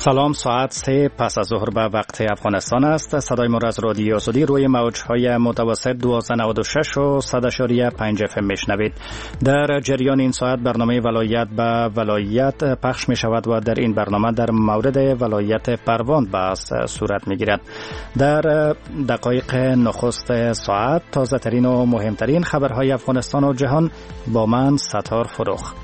سلام، ساعت 3 پس از ظهر به وقت افغانستان است. صدای ما از رادیو آزادی روی موج‌های متوسط 1296 و 100.5 FM میشنوید. در جریان این ساعت برنامه ولایت به ولایت پخش می شود و در این برنامه در مورد ولایت پروان بحث صورت می گیرد. در دقایق نخست ساعت تازه ترین و مهمترین خبرهای افغانستان و جهان با من ستار فروخ.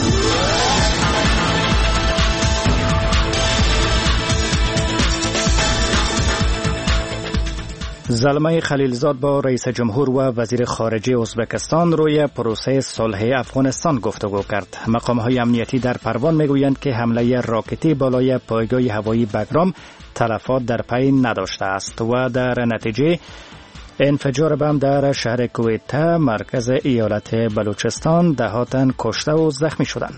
زلمه خلیلزاد با رئیس جمهور و وزیر خارجه ازبکستان روی پروسه صلح افغانستان گفتگو کرد. مقام‌های امنیتی در پروان میگویند که حمله راکتی بالای پایگاه هوایی بگرام تلفات در پی نداشته است و در نتیجه انفجار بم در شهر کویته مرکز ایالت بلوچستان ده‌ها تن کشته و زخمی شدند.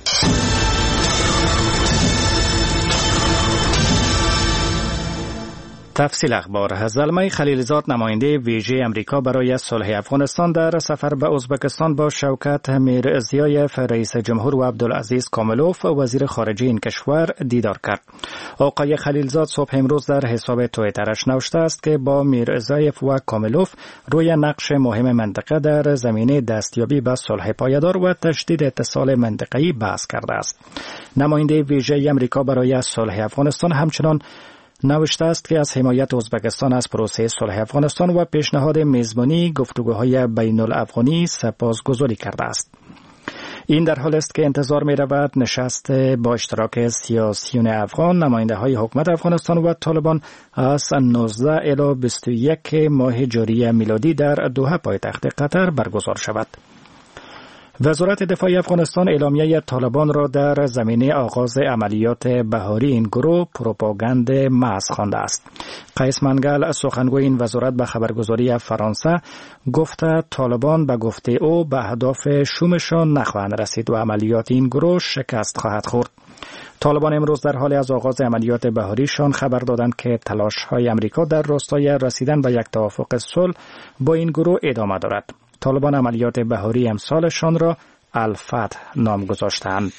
تفصیل اخبار. زلمه خلیلزاد نماینده ویژه امریکا برای صلح افغانستان در سفر به ازبکستان با شوکت میرزیایف رئیس جمهور و عبدالعزیز کاملوف وزیر خارجه این کشور دیدار کرد. آقای خلیلزاد صبح امروز در حساب توییترش نوشته است که با میرزیایف و کاملوف روی نقش مهم منطقه در زمینه دستیابی به صلح پایدار و تشدید اتصال منطقه‌ای بحث کرده است. نماینده ویژه امریکا برای صلح افغانستان همچنان نوشته است که از حمایت ازبکستان از پروسه صلح افغانستان و پیشنهاد میزبانی گفتگوهای بین الافغانی سپاسگزاری کرده است. این در حال است که انتظار می رود نشست با اشتراک سیاسیون افغان، نماینده های حکومت افغانستان و طالبان از 19 الی 21 ماه جاری میلادی در دوحه پایتخت قطر برگزار شود. وزارت دفاع افغانستان اعلامیه طالبان را در زمینه آغاز عملیات بهاری این گروه پروپاگاند محض خوانده است. قیس منگل سخنگوی این وزارت به خبرگزاری فرانسه گفته طالبان به گفته او به اهداف شومشان نخواهند رسید و عملیات این گروه شکست خواهد خورد. طالبان امروز در حال از آغاز عملیات بهاریشان خبر دادند که تلاش‌های امریکا در راستای رسیدن به یک توافق صلح با این گروه ادامه دارد. طالبان عملیات بهاری امسالشان را الفتح نام گذاشتند.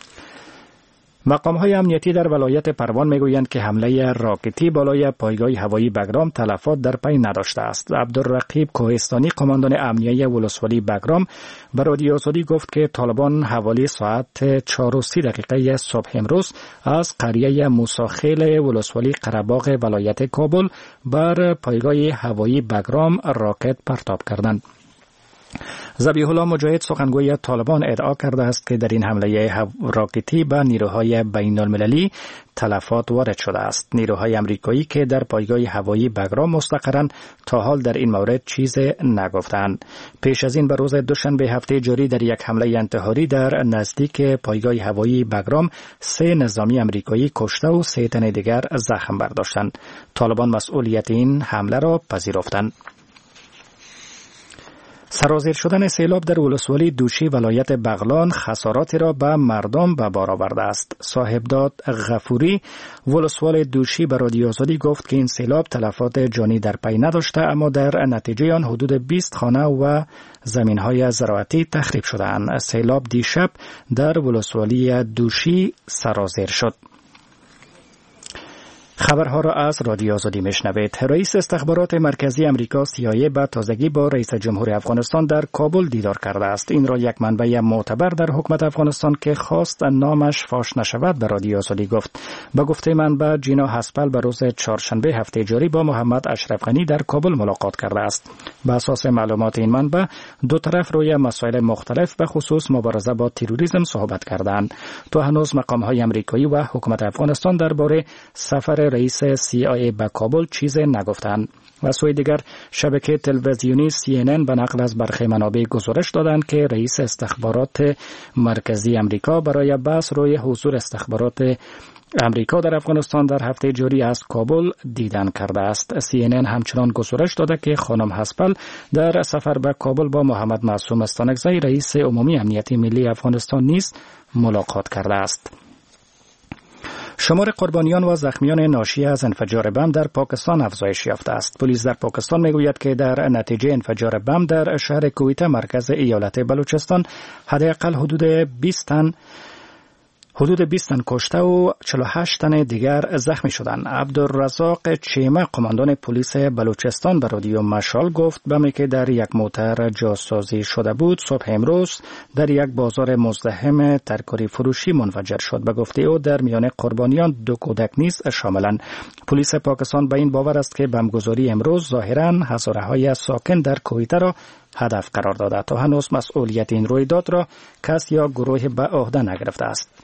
مقام‌های امنیتی در ولایت پروان میگویند که حمله راکتی بالای پایگاه هوایی بگرام تلفات در پی نداشته است. عبدالرقیب کوهستانی قماندان امنیه ولسوالی بگرام به رادیو آزادی گفت که طالبان حوالی ساعت 4:30 صبح امروز از قریه موساخیل ولسوالی قره‌باغ ولایت کابل بر پایگاه هوایی بگرام راکت پرتاب کردند. ذبیح الله مجاهد سخنگوی طالبان ادعا کرده است که در این حمله راکتی به نیروهای بین المللی تلفات وارد شده است. نیروهای امریکایی که در پایگاه هوایی بگرام مستقرند تا حال در این مورد چیز نگفتند. پیش از این به روز دوشنبه هفته جاری در یک حمله انتحاری در نزدیک پایگاه هوایی بگرام 3 نظامی امریکایی کشته و 3 تن دیگر زخم برداشتند. طالبان مسئولیت این حمله را پذیرفتند. سرازیر شدن سیلاب در ولسوالی دوشی ولایت بغلان خساراتی را به مردم به بار آورده است. صاحبداد غفوری ولسوال دوشی به رادیو آزادی گفت که این سیلاب تلفات جانی در پی نداشته، اما در نتیجه آن حدود 20 خانه و زمین‌های زراعتی تخریب شدند. سیلاب دیشب در ولسوالی دوشی سرازیر شد. خبرها را از رادیو آزادی میشنوید. رئیس استخبارات مرکزی امریکا CIA به تازگی با رئیس جمهور افغانستان در کابل دیدار کرده است. این را یک منبع معتبر در حکومت افغانستان که خواست نامش فاش نشود به رادیو آزادی گفت. به گفته منبع جینا هسپل به روز چهارشنبه هفته جاری با محمد اشرف غنی در کابل ملاقات کرده است. بر اساس معلومات این منبع دو طرف روی مسائل مختلف به خصوص مبارزه با تروریسم صحبت کردند. تا هنوز مقام‌های آمریکایی و حکومت افغانستان درباره سفر رئیس CIA به کابل چیز نگفتند. و سوی دیگر شبکه تلویزیونی CNN به نقل از برخی منابع گزارش دادند که رئیس استخبارات مرکزی امریکا برای بحث روی حضور استخبارات امریکا در افغانستان در هفته جاری از کابل دیدن کرده است. CNN همچنان گزارش داده که خانم هسپل در سفر به کابل با محمد معصوم استانکزی رئیس عمومی امنیت ملی افغانستان نیز ملاقات کرده است. شمار قربانیان و زخمیان ناشی از انفجار بم در پاکستان افزایش یافته است. پلیس در پاکستان میگوید که در نتیجه انفجار بم در شهر کویته مرکز ایالت بلوچستان حداقل حدود 20 تن حدود 20 تن کشته و 48 تن دیگر زخمی شدند. عبدالرزاق چیمه قماندان پلیس بلوچستان به رادیو مشال گفت بمی که در یک موتر جاسازی شده بود صبح امروز در یک بازار مزدحم ترکاری فروشی منفجر شد. به گفته او در میان قربانیان 2 کودک نیز شاملند. پلیس پاکستان به این باور است که بمبگذاری امروز ظاهراً هزاره‌های ساکن در کویت را هدف قرار داده. تا هنوز مسئولیت این رویداد را کس یا گروه به عهده نگرفته است.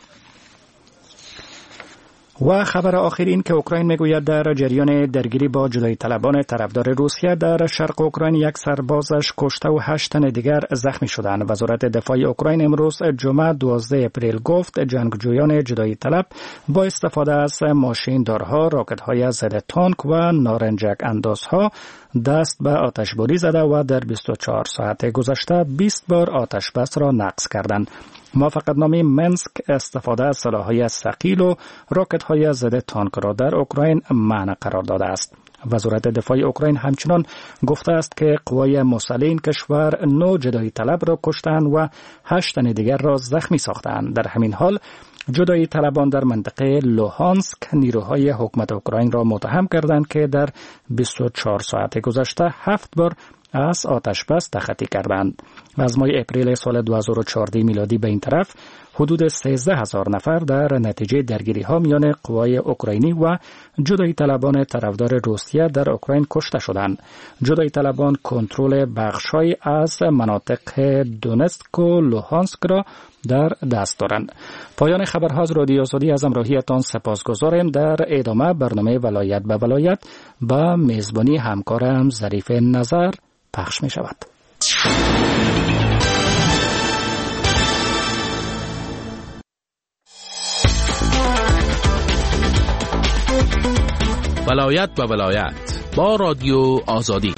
و خبر آخر این که اوکراین میگوید در جریان درگیری با جدایی طلبان طرفدار روسیه در شرق اوکراین 1 سربازش کشته و 8 تن دیگر زخمی شدند. وزارت دفاع اوکراین امروز جمعه 12 اپریل گفت جنگجویان جدایی طلب با استفاده از ماشیندارها، راکت‌های ضد تانک و نارنجک اندازها دست به آتشباری زده و در 24 ساعت گذشته 20 بار آتش بس را نقض کردند. موافقتنامه منسک استفاده از سلاح‌های ثقیل و راکت‌های ضد تانک را در اوکراین منع قرار داده است. وزارت دفاع اوکراین همچنان گفته است که قوای مسلح این کشور 9 جدایی طلب را کشتند و 8 تن دیگر را زخمی ساختند. در همین حال جدایی طلبان در منطقه لوهانسک نیروهای حکومت اوکراین را متهم کردند که در 24 ساعت گذشته 7 بار از آتش بس تخطی کردند. از ماه اپریل سال 2014 میلادی به این طرف حدود 13,000 نفر در نتیجه درگیری ها میان قوای اوکراینی و جدایی طلبان طرفدار روسیه در اوکراین کشته شدند. جدایی طلبان کنترل بخش‌های از مناطق دونتسک و لوهانسک را در دست دارند. پایان خبرها از رادیو آزادی از همراهیتان سپاسگزاریم. در ادامه برنامه ولایت به ولایت با میزبانی همکارم ظریف نظر پخش می شود. ولایت به ولایت با رادیو آزادی.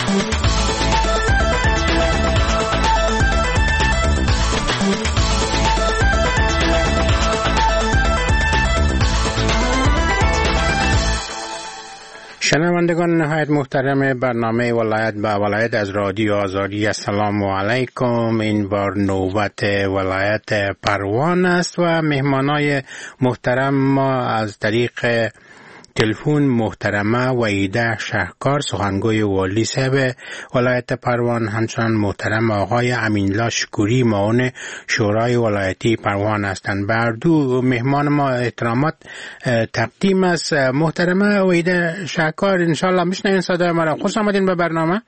شنوندگان نهایت محترم برنامه ولایت به ولایت از رادیو آزادی، السلام علیکم. این بار نوبت ولایت پروان است و مهمانای محترم ما از طریق تلفن محترمه وحیده شهکار سخنگوی والی صاحب ولایت پروان، همچنان محترم آقای امین‌الله شکوری معاون شورای ولایتی پروان هستند. بر دو مهمان ما احترامات تقدیم است. محترمه وحیده شهکار، انشالله میشنوین صدای ما را. خوش آمدین به برنامه.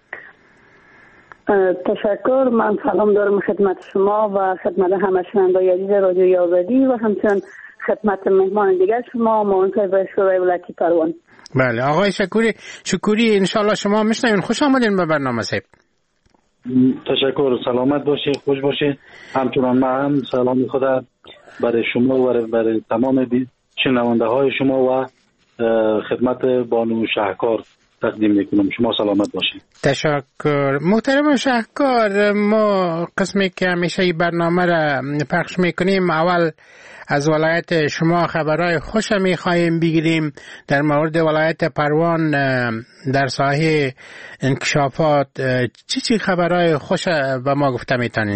تشکر. من سلام دارم خدمت شما و خدمت همه شنوندگان عزیز رادیوی آزادی و همچنین خدمت مهمان دیگر شما معاون به شورای ولایتی پروان. بله آقای شکوری انشالله شما میشنوین. خوش آمدین به برنامه صاحب. تشکر. سلامت باشید، خوش باشید. همچنان من هم سلام خدا برای شما و برای تمام شنونده های شما و خدمت بانو شهکار تقدیم میکنم. شما سلامت باشید. تشکر. محترم شهکار، ما قسمی که همیشه این برنامه را پخش میکنیم اول از ولایت شما خبرهای خوش میخواهیم بگیریم در مورد ولایت پروان. در ساحه انکشافات چی خبرهای خوش به ما گفته میتونین؟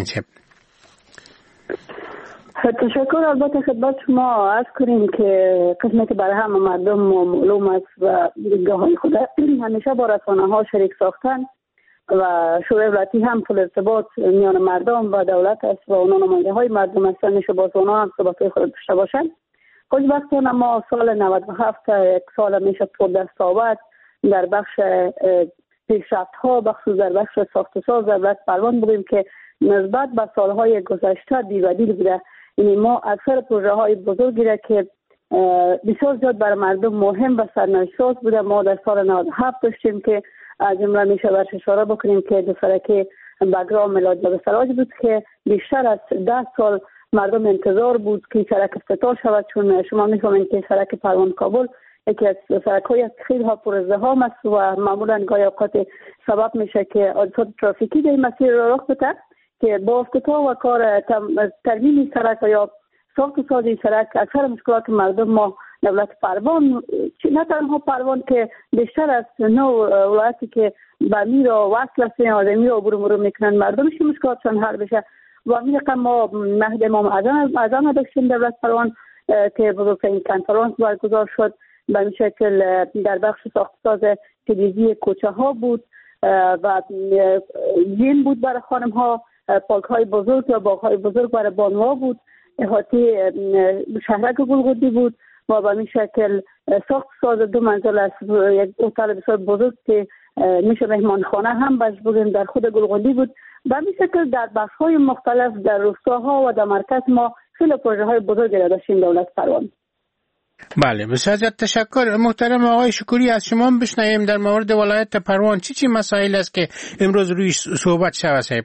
تشکر. البته خدمت شما عرض کنیم که قسمی که برای همه مردم معلوم است و دیدگاه های خود همیشه با رسانه ها شریک ساختن و شورای ولایتی هم پل ارتباط میان مردم و دولت است و اونا نماینده های مردم هستن، میشه با اونا هم صحبت خود داشته باشن. خوشبختانه ما سال 97 یک سال میشه پر دست آورد در بخش پیشرفت ها، بخصوص در بخش ساخت و ساز در ولایت پروان بودیم که نسبت به سالهای گذشته بی‌بدیل بوده. یعنی ما اکثر پروژه های بزرگی را که بسیار زیاد برای مردم مهم و سرنوشت بوده ما در سال 97 داشتیم که از جمله میشه برش اشاره بکنیم که دو سرک بگرام ملاد به سراج بود که بیشتر از 10 سال مردم انتظار بود که سرک افتتاح شود، چون شما میفهمید که سرک پروان کابل یکی از سرک‌های خیلی ها پر ازدحام است و معمولا گاهی اوقات سبب میشه که حادثات ترافیکی در این مسیر رخ بده که با افتتاح و کار ترمیم سرک یا ساخت و ساز سرک اکثر مشکلات مردم ما دولت پروان، نه تنها پروان که بیشتر از 9 ولایتی که به میر و وصل هستن آدمی رو عبور مرور میکنن مردمش مشکلاتشان حل بشه و همین رقم ما مهد امام اعظم داشتیم دولت پروان که بزرگترین کنفرانس برگزار شد. به این شکل در بخش ساخت‌ساز تلویزیونی کوچه ها بود و جیم بود برای خانم ها، پارک های بزرگ و باغ های بزرگ برای بانوها بود، احاطه شهرک گلگودی بود و به این شکل ساخت‌ساز 2 منزل است، یک اتاق بسیار بزرگ که میشه مهمانخانه هم باش بگیم در خود گلگودی بود. به این شکل در بخش های مختلف در روستاها و در مرکز ما خیلی پروژه های بزرگی را داشتیم دولت پروان. بله، بسیار تشکر. محترم آقای شکوری، از شما بشنویم در مورد ولایت پروان چی مسائل است که امروز روی صحبت شود؟ صاحب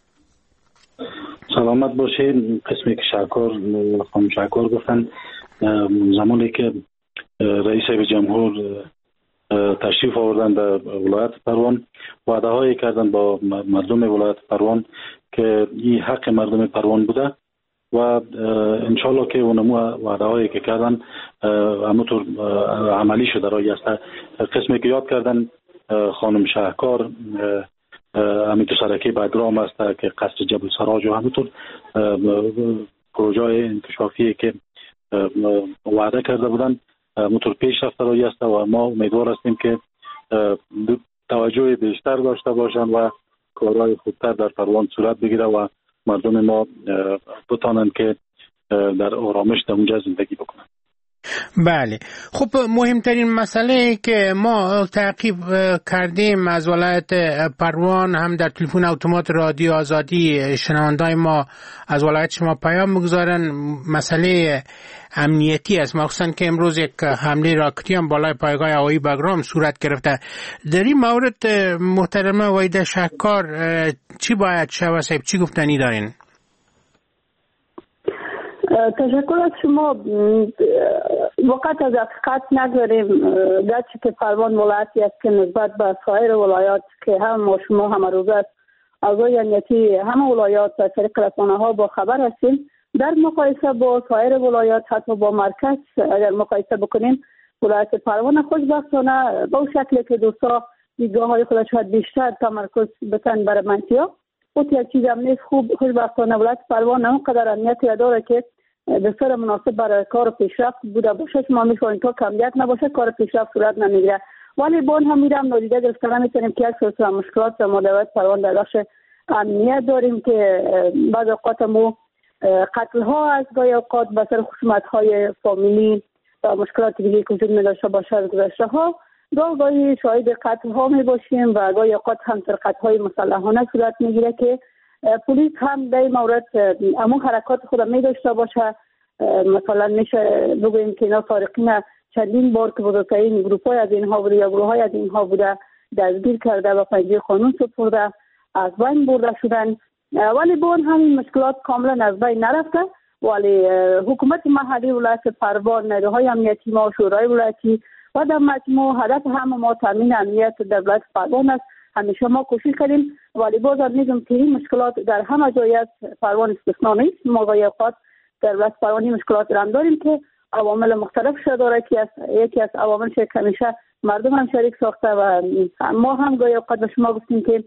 سلامت باشید. قسمی که خانم شکر گفتن زمانی که رئیس جمهور تشریف آوردن در ولایت پروان وعده هایی کردن با مردم ولایت پروان که این حق مردم پروان بوده و انشالله که اونمو وعده هایی که کردن همونطور عملی شده رایی است. قسمی که یاد کردن خانم شهکار همینطور سرکی بدرام است که قصر جبل سراج و همونطور پروژه انکشافی که وعده کرده بودن همونطور پیش رفته رایی است و ما امیدوار هستیم که توجه بیشتر داشته باشن و کارهای خوبتر در پروان صورت بگیره و مردم ما بتانند که در آرامش در اونجا زندگی بکنن. بله، خب مهمترین مسئله که ما تعقیب کردیم از ولایت پروان، هم در تلفن اتومات رادیو آزادی شنوندای ما از ولایت شما پیام میگذارن، مسئله امنیتی است، مخصوصا که امروز یک حمله راکتی هم بالای پایگاه هوایی بگرام صورت گرفته. در این مورد محترمه وحیده شهکار چی باید شود؟ صاحب چی گفتنی دارین؟ تشکر از شما. وقت از حقیقت نگذاریم، گرچه که پروان ولایتی است که نسبت به سایر ولایات که هم ما شما هم روز است اوضاع امنیتی همه ولایات از طریق رسانه‌ها با خبر هستیم. در مقایسه با سایر ولایات حتی با مرکز اگر مقایسه بکنیم، ولایت پروان خوشبختانه با شکلی که دوستا دیدگاه‌های خودش شاید بیشتر تمرکز بتن برای منطقه و یک چیز هم نیست. خوشبختانه ولایت پروان اونقدر امنیتی داره که بسیار مناسب برای کار پیشرفت بوده باشه. ما می‌خوایم تا کمیت نباشه کار پیشرفت صورت نمیگیره، ولی با هم میرم نادیده گرفتن نمیتونیم که یک سلسله مشکلات ما در پروان در بخش امنیت داریم که بعض اوقات ما قتل ها از گاهی اوقات به سر خصومت های فامیلی و مشکلات دیگه که وجود می‌داشته باشه از گذشته ها گاهی شاهد قتل ها می باشیم و گاهی اوقات هم سرقت های مسلحانه صورت میگیره که پلیس هم در این مورد همون حرکات خود می داشته باشه. مثلا میشه بگوییم که اینا سارقین چندین بار که بزرگترین گروه‌های از اینها بوده یا گروه‌های از اینها بوده دستگیر کرده و پنجه قانون سپرده از بین برده شدن، ولی با همین مشکلات کاملا از بین نرفته. ولی حکومت محلی ولایت پروان، نیروهای امنیتی ما، شورای ولایتی و در مجموع هدف هم ما تامین امنیت در ولایت پروان است. همیشه ما کوشش کردیم، ولی باز هم میگم که این مشکلات در همه جای از پروان استثنا نیست. ما گاهی اوقات در ولایت پروان مشکلات را داریم که عوامل مختلف داره که یکی از عوامل که همیشه مردم هم شریک ساخته و ما هم گاهی اوقات به شما گفتیم که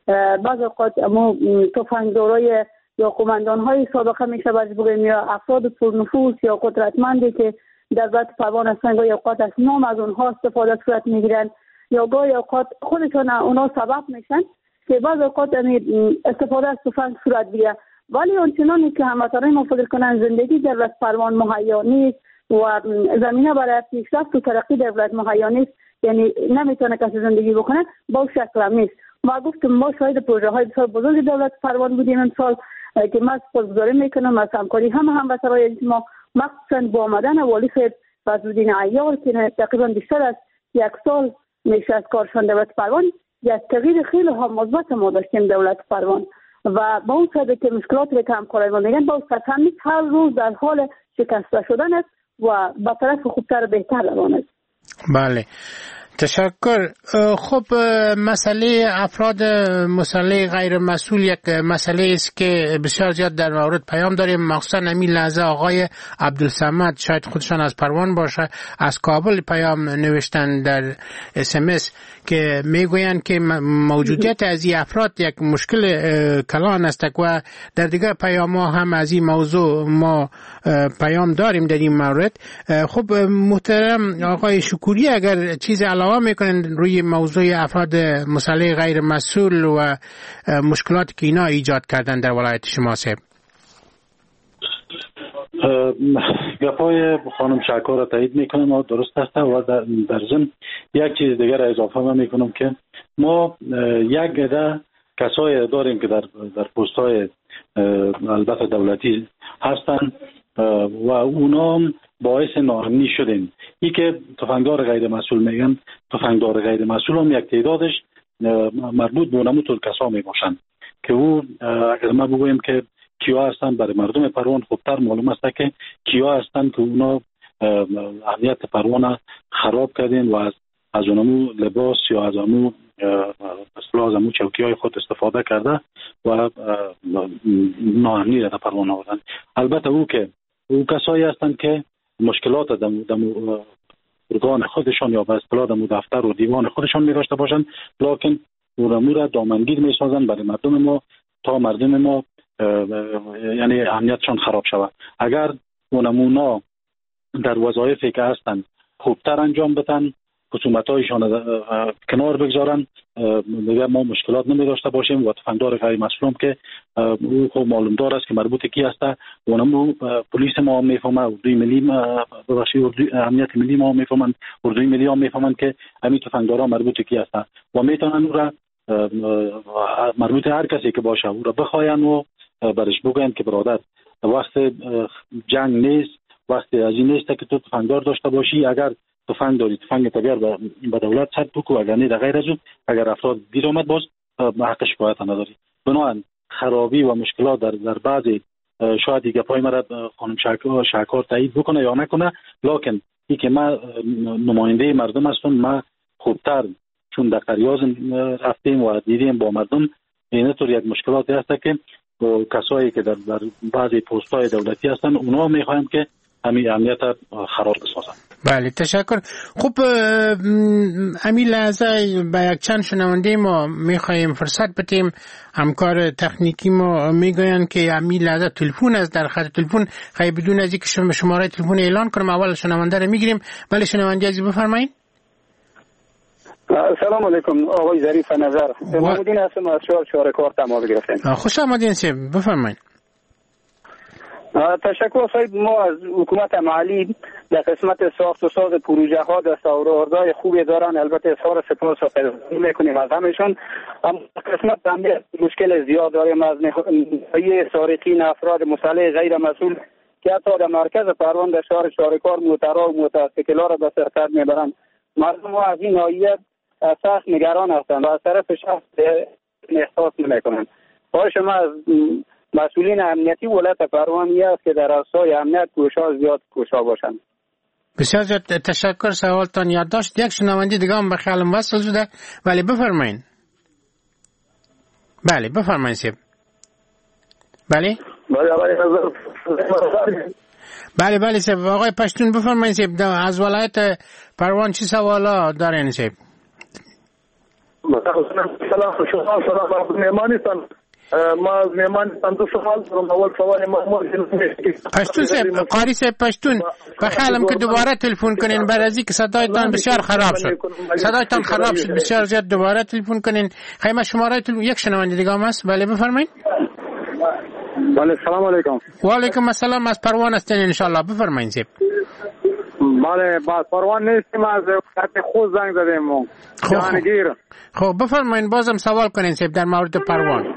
بعض اوقات ما تفنگدارای یا قماندان‌های سابقه میشه باز بگیم یا افراد پرنفوذ یا قدرتمندی که در ولایت پروان هستن گاهی اوقات از نام از اونها استفاده صورت میگیرن یا گاهی اوقات خودشون اونا سبب میشن که بعض اوقات استفاده از تفنگ صورت بگیره. ولی اونچنانی که هموطنان ما فکر کنن زندگی در ولایت پروان مهیا نیست و زمینه برای پیشرفت و ترقی در ولایت مهیا نیست، یعنی نمیتونه کسی زندگی بکنه، با شکل هم نیست. ما گفتم ما شاهد پروژه های بسیار بزرگ دولت پروان بودیم امسال که من سپاسگزاری میکنم از همکاری هموطنان ما، مخصوصا با آمدن والی صاحب فضلالدین عیار که تقریبا بیشتر از یک سال میشه از کارشان دولت پروان، یک تغییر خیلی مثبت ما داشتیم دولت پروان و با اون سبب که مشکلات رو که همکارای ما میگن با تمیز هر روز در حال شکسته شدن است و به طرف خوبتر و بهتر روان است. بله، تشکر. خب مسئله افراد مسلح غیر مسئول یک مسئله است که بسیار زیاد در مورد پیام داریم، مخصوصا همین لحظه آقای عبدالصمد، شاید خودشان از پروان باشه، از کابل پیام نوشتن در SMS که میگویند که موجودیت از این افراد یک مشکل کلان است و در دیگر پیام ها هم از این موضوع ما پیام داریم در این مورد. خب محترم آقای شکوری، اگر چیز علاوه میکنن روی موضوع افراد مسلح غیر مسئول و مشکلاتی که اینا ایجاد کردن در ولایت شما صاحب. گپای خانم شکار را تایید میکنم و درست است و در ضمن یک چیز دیگر اضافه میکنم که ما یک عده کسای داریم که در پست‌های البته دولتی هستند و اونا باعث ناامنی شدیم. این که تفنگدار غیر مسئول میگن، تفنگدار غیر مسئول هم یک تعدادش مربوط به اونمو طور کسا میباشند که او اگر ما بگویم که کیا هستن، برای مردم پروان خوبتر معلوم است که کیا هستن که اونا امنیت پروان خراب کردین و از اونمو لباس یا از اونمو اصطلاح چوکی های خود استفاده کرده و ناامنی را در پروان آوردن. البته او کسایی هستند که مشکلات دمو ارگان خودشان یا به اصطلاح دمو دفتر و دیوان خودشان می داشته باشند، لکن اونمو را دامنگیر می سازند برای مردم ما تا مردم ما یعنی امنیتشان خراب شود. اگر اونمونا در وظایفی که هستند خوبتر انجام بدن، خصومت‌هایشان کنار بگذارن، دیگه ما مشکلات نمی داشته باشیم و تفنگدار غیر مسئول که او خب معلوم دار است که مربوط کی است، اونم پلیس ما میفهمه، اردوی ملی امنیت ملی ما میفهمن، اردوی ملی هم میفهمن که همین تفنگدارا مربوط کی است و میتونن او را مربوط هر کسی که باشه او را بخواین و برش بگوین که برادر وقت جنگ نیست، وقت از این نیست که تو تفنگدار داشته باشی، اگر تفنگ داری تفنگ تگر به دولت ثبت بکو، اگر نه در غیر از اون اگر افراد دیر آمد باز حق شکایت نداری. بنابراین خرابی و مشکلات در بعضی شاید دیگه پای مرا خانم شکار تایید بکنه یا نکنه، لکن این که ما نماینده مردم هستم، ما خوبتر چون در قریاز رفتیم و دیدیم با مردم اینطور یک مشکلاتی هست که کسایی که در بعضی پست‌های دولتی هستن اونا میخواین که همین امنیت خراب بسازن. بله تشکر. خب همین لحظه با یک چند شنونده ما میخوایم فرصت بدیم، همکار تکنیکی ما میگوین که همین لحظه تلفن است در خط تلفن، خیلی بدون از اینکه شماره تلفن اعلان کنم اول شنونده رو میگیریم. ولی شنونده عزیز بفرمایید. سلام علیکم آقای ظریف نظر، محمودین هستم از شارکار تماس گرفتم. خوش آمدین صاحب، بفرمایید. تشکر صاحب. ما از حکومت محلی در قسمت ساخت و ساز پروژه ها دستاوردهای خوبی دارن، البته اظهار سپاس و قدردانی میکنیم از همشون، اما قسمت هم مشکل زیاد داریم از نهایی سارقین افراد مسلح غیر مسئول که حتی در مرکز پروان در شهر شارکار موترها و موتورسیکل‌ها را به سرقت میبرند. مردم ها از این ناحیه سخت نگران هستند و از طرف شخص احساس نمیکنند. باید شما از مسئولین امنیتی ولایت پروان است که در راستای امنیت زیاد کوشا باشند. بسیار زیاد تشکر. سوالتان یادداشت. یک شنونده دیگه هم به خیالم وصل شده، ولی بفرمایید. بله بفرمایید سیب. بله بله سیب. آقای پشتون بفرمایید سیب، از ولایت پروان چی سوالا دارین سیب؟ سلام مهمانیتان. ما از مهمانیتان دو سوال دارم. اول سوال پشتون صاحب، قاری صاحب پشتون بخیالم که دوباره تلفن کنین بعد از اینکه صدایتان بسیار خراب شد. بسیار زیاد دوباره تلفن کنین. خیلی شماره تلفن یک شنونده دیگه هم هست. بله بفرمایید. بله سلام علیکم. و علیکم السلام. از پروان هستین ان شاء الله، بفرمایید صاحب. بله با پروان نیستیم، از خط خود زنگ زدیم. جهانگیر. خب بفرمایید، بازم سوال کنین صاحب در مورد پروان.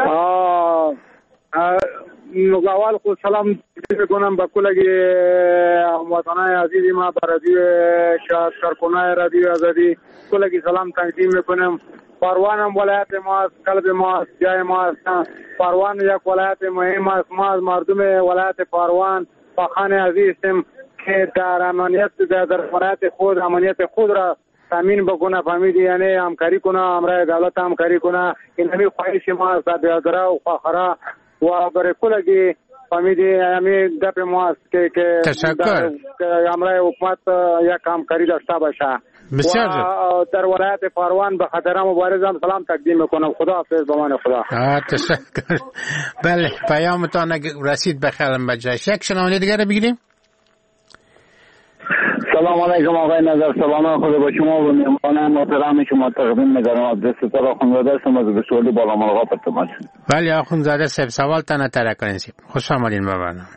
اول خود سلام میکنم به کلگی هموطنان عزیزی ما، به رادیو شارکنای رادیو آزادی کلگی سلام تقدیم میکنم. پروان هم ولایت ما است، قلب ما است، جای ما است. پروان یک ولایت مهم است. ما از مردم ولایت پروان فخر عزیزیم که در امنیت در ولایت خود امنیت خود را تامین بکنه، فهمیدی، یعنی همکاری کنه، امرای دولت همکاری کنه. این همین خواهش ما است بیادره و فخره و برای کلگی، فهمیدی، همین گپ ما است که تشکر. امرای حکومت یک همکاری داشته باشه. بسیار و در ولایت پروان به خاطر مبارزم سلام تقدیم میکنم. خدا حافظ، به من خدا. تشکر. بله، پیامتان رسید بخیرم بجاش. یک شنونده دیگر رو بگیریم. سلام علیکم آقای نظر، سلام خدا با شما و مهمان محترم شما تقدیم می‌کنم. عبدالستار آخونزاده هستم از بسولی بالا ملغا پرتماش. بله آخونزاده صاحب، سوال تنه تره کنین صاحب. خوش آمدین به برنامه.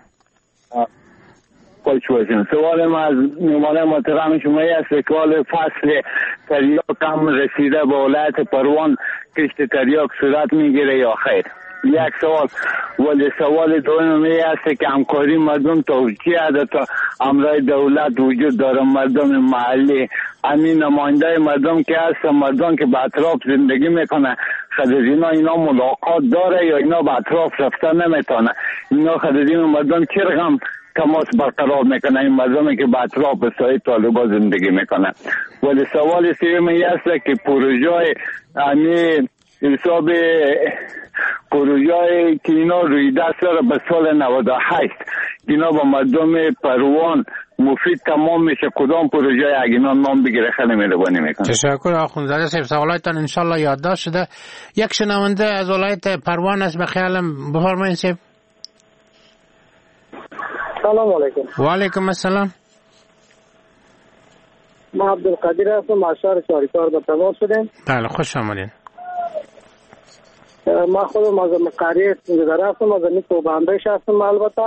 خوش باشین. سوال ما از مهمان محترم شما است که کال فصل تریاک هم رسیده به ولایت پروان، کشت تریاک صورت میگیره یا خیر؟ یک سوال. ولی سوال دوم است که همکاری مردم توجیه ده تا امرای دولت وجود داره، مردم محلی، همین نماینده مردم که هست، مردم که به اطراف زندگی میکنه، خدر اینا ملاقات داره یا اینا به اطراف رفته نمیتونه؟ اینا خدر مردم چه رقم تماس برقرار میکنه، این مردمی که به اطراف سایت طالبا زندگی میکنه؟ ولی سوال سوم است که پروژه همین حساب پروژه که اینا روی دست داره به سال 98 اینا با مردم پروان مفید تمام میشه، کدام پروژه اگه اینا نام بگیره خیلی مهربانی میکنه. تشکر آخونزاده صاحب، سوالاتتان انشالله یادداشت شده. یک شنونده از ولایت پروان است به خیالم، بفرمایید صاحب. سلام علیکم. و علیکم السلام. ما عبدالقدیر هستم، از شهر چاریکار به تماس شدیم. بله خوش آمدین. ما خودم از مقریه سنجدره هستم، از امی توبندهش هستم. البته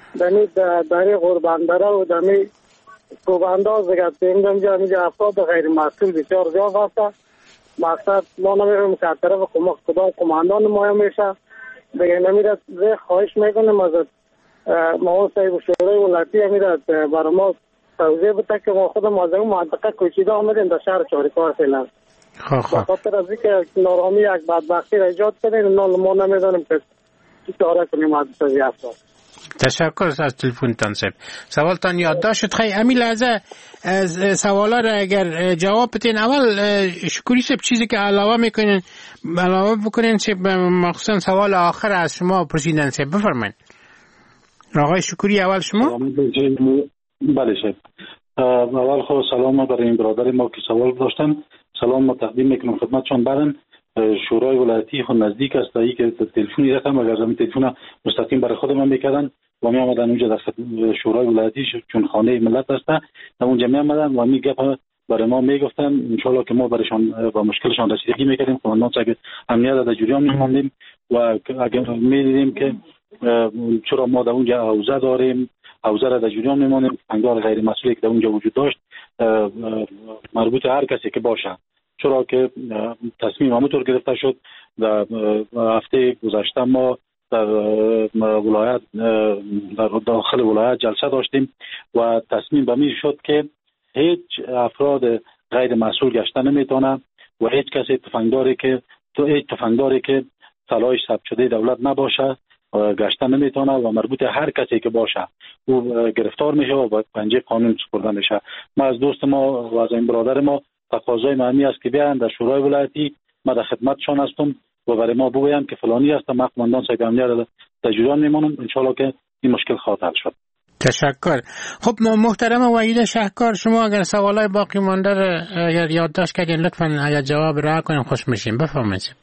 دمی غربندره و دمی توبنده ها زگرد اینجا افراد غیر مسئول بسیار زیاد هست. مقصد ما نمیرم که از طرف کدام کماندان نمایه میشه. دیگه نمیره خواهش میکنم از ما صاحب شورای ولایتی امیرت برای ما توضیح بده که ما خودم از اون منطقه کوچیده آمدیم در شهر چاریکار فعلا. به خاطر از اینکه نارامی یک بدبختی را ایجاد کنیم، ما نمیدانیم که چی کار کنیم از این افراد. تشکر از تلفنتان صاحب. سوالتان یادداشت شد. خیلی همین لحظه سوالا را اگر جواب بدین، اول شکری صاحب چیزی که علاوه میکنین علاوه بکنین صاحب، مخصوصا سوال آخر از شما پرسیدن صاحب، بفرمایید. آقای شکری اول شما. بله صاحب. اول خود سلام برای این برادر ما که سوال داشتن، سلام ما تقدیم میکنم خدمتشان. بعدن شورای ولایتی خود نزدیک است، ای که تلفنی رقم اگر زمین تلفن مستقیم برای خود من میکردن و می آمدن اونجا در شورای ولایتی چون خانه ملت است اونجا می آمدن و می گپ برای ما میگفتن، ان شاء الله که ما برایشان با مشکلشان رسیدگی میکردیم. قانون اگه امنیت در جریان میموندیم و اگر میدیدیم که چرا ما در اونجا حوزه داریم، حوزه را در جریان میمونیم، انگار غیر مسئولی که در اونجا وجود داشت مربوط هر کسی که باشه، چرا که تصمیم همونطور گرفته شد. در هفته گذشته ما در ولایت در داخل ولایت جلسه داشتیم و تصمیم به این شد که هیچ افراد غیر مسئول گشته نمیتونه و هیچ کسی تفنگداری که سلاحش ثبت شده دولت نباشه گشته نمیتونه و مربوط هر کسی که باشه او گرفتار میشه و پنجه قانون سپرده میشه. ما از دوست ما و از این برادر ما تقاضای معنی است که بیان در شورای ولایتی، ما در خدمتشان هستم و برای ما بگویم که فلانی هستم، ما قماندان صاحب امنیت در جریان میمونم، ان شاء الله که این مشکل خواهد حل شد. تشکر. خب محترم وحید شهکار، شما اگر سوالای باقی مانده را اگر یادداشت کردین لطفاً اگر جواب را کنیم خوش میشیم. بفرمایید.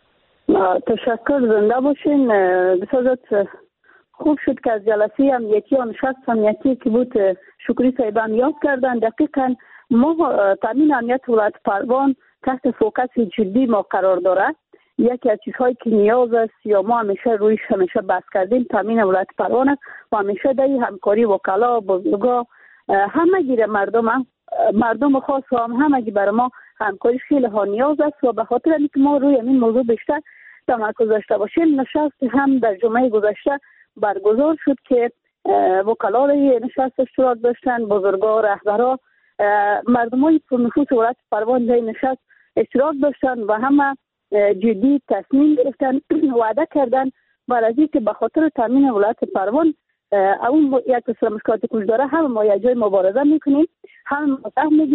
تشکر، زنده باشین. بسیار خوب شد که از جلسه هم یکی نشست هم یکی که بود شکری صاحب هم یاد کردن. دقیقاً ما تامین امنیت ولایت پروان تحت فوکس جدی ما قرار داره. یکی از چیزهایی که نیاز است یا ما همیشه بحث کردیم تامین ولایت پروان است و همیشه در همکاری وکلا بزرگا همه گیره مردم خاص و همگی برای ما همکاری خیلی ها نیاز است و به خاطر اینکه ما روی این موضوع بیشتر تمرکز داشته باشیم، نشست هم در جمعه گذشته برگزار شد که وکلای نشست اشتراک داشتن، بزرگا، رهبرا، مردمای پرنفوذ ولایت پروان در نشست اشتراک داشتن و همه جدی تصمیم گرفتن وعده کردن برای اینکه به خاطر تامین ولایت پروان اون یک سر مشکلات کوچ داره، هم ما یک جای مبارزه میکنیم، هم سهم میگیریم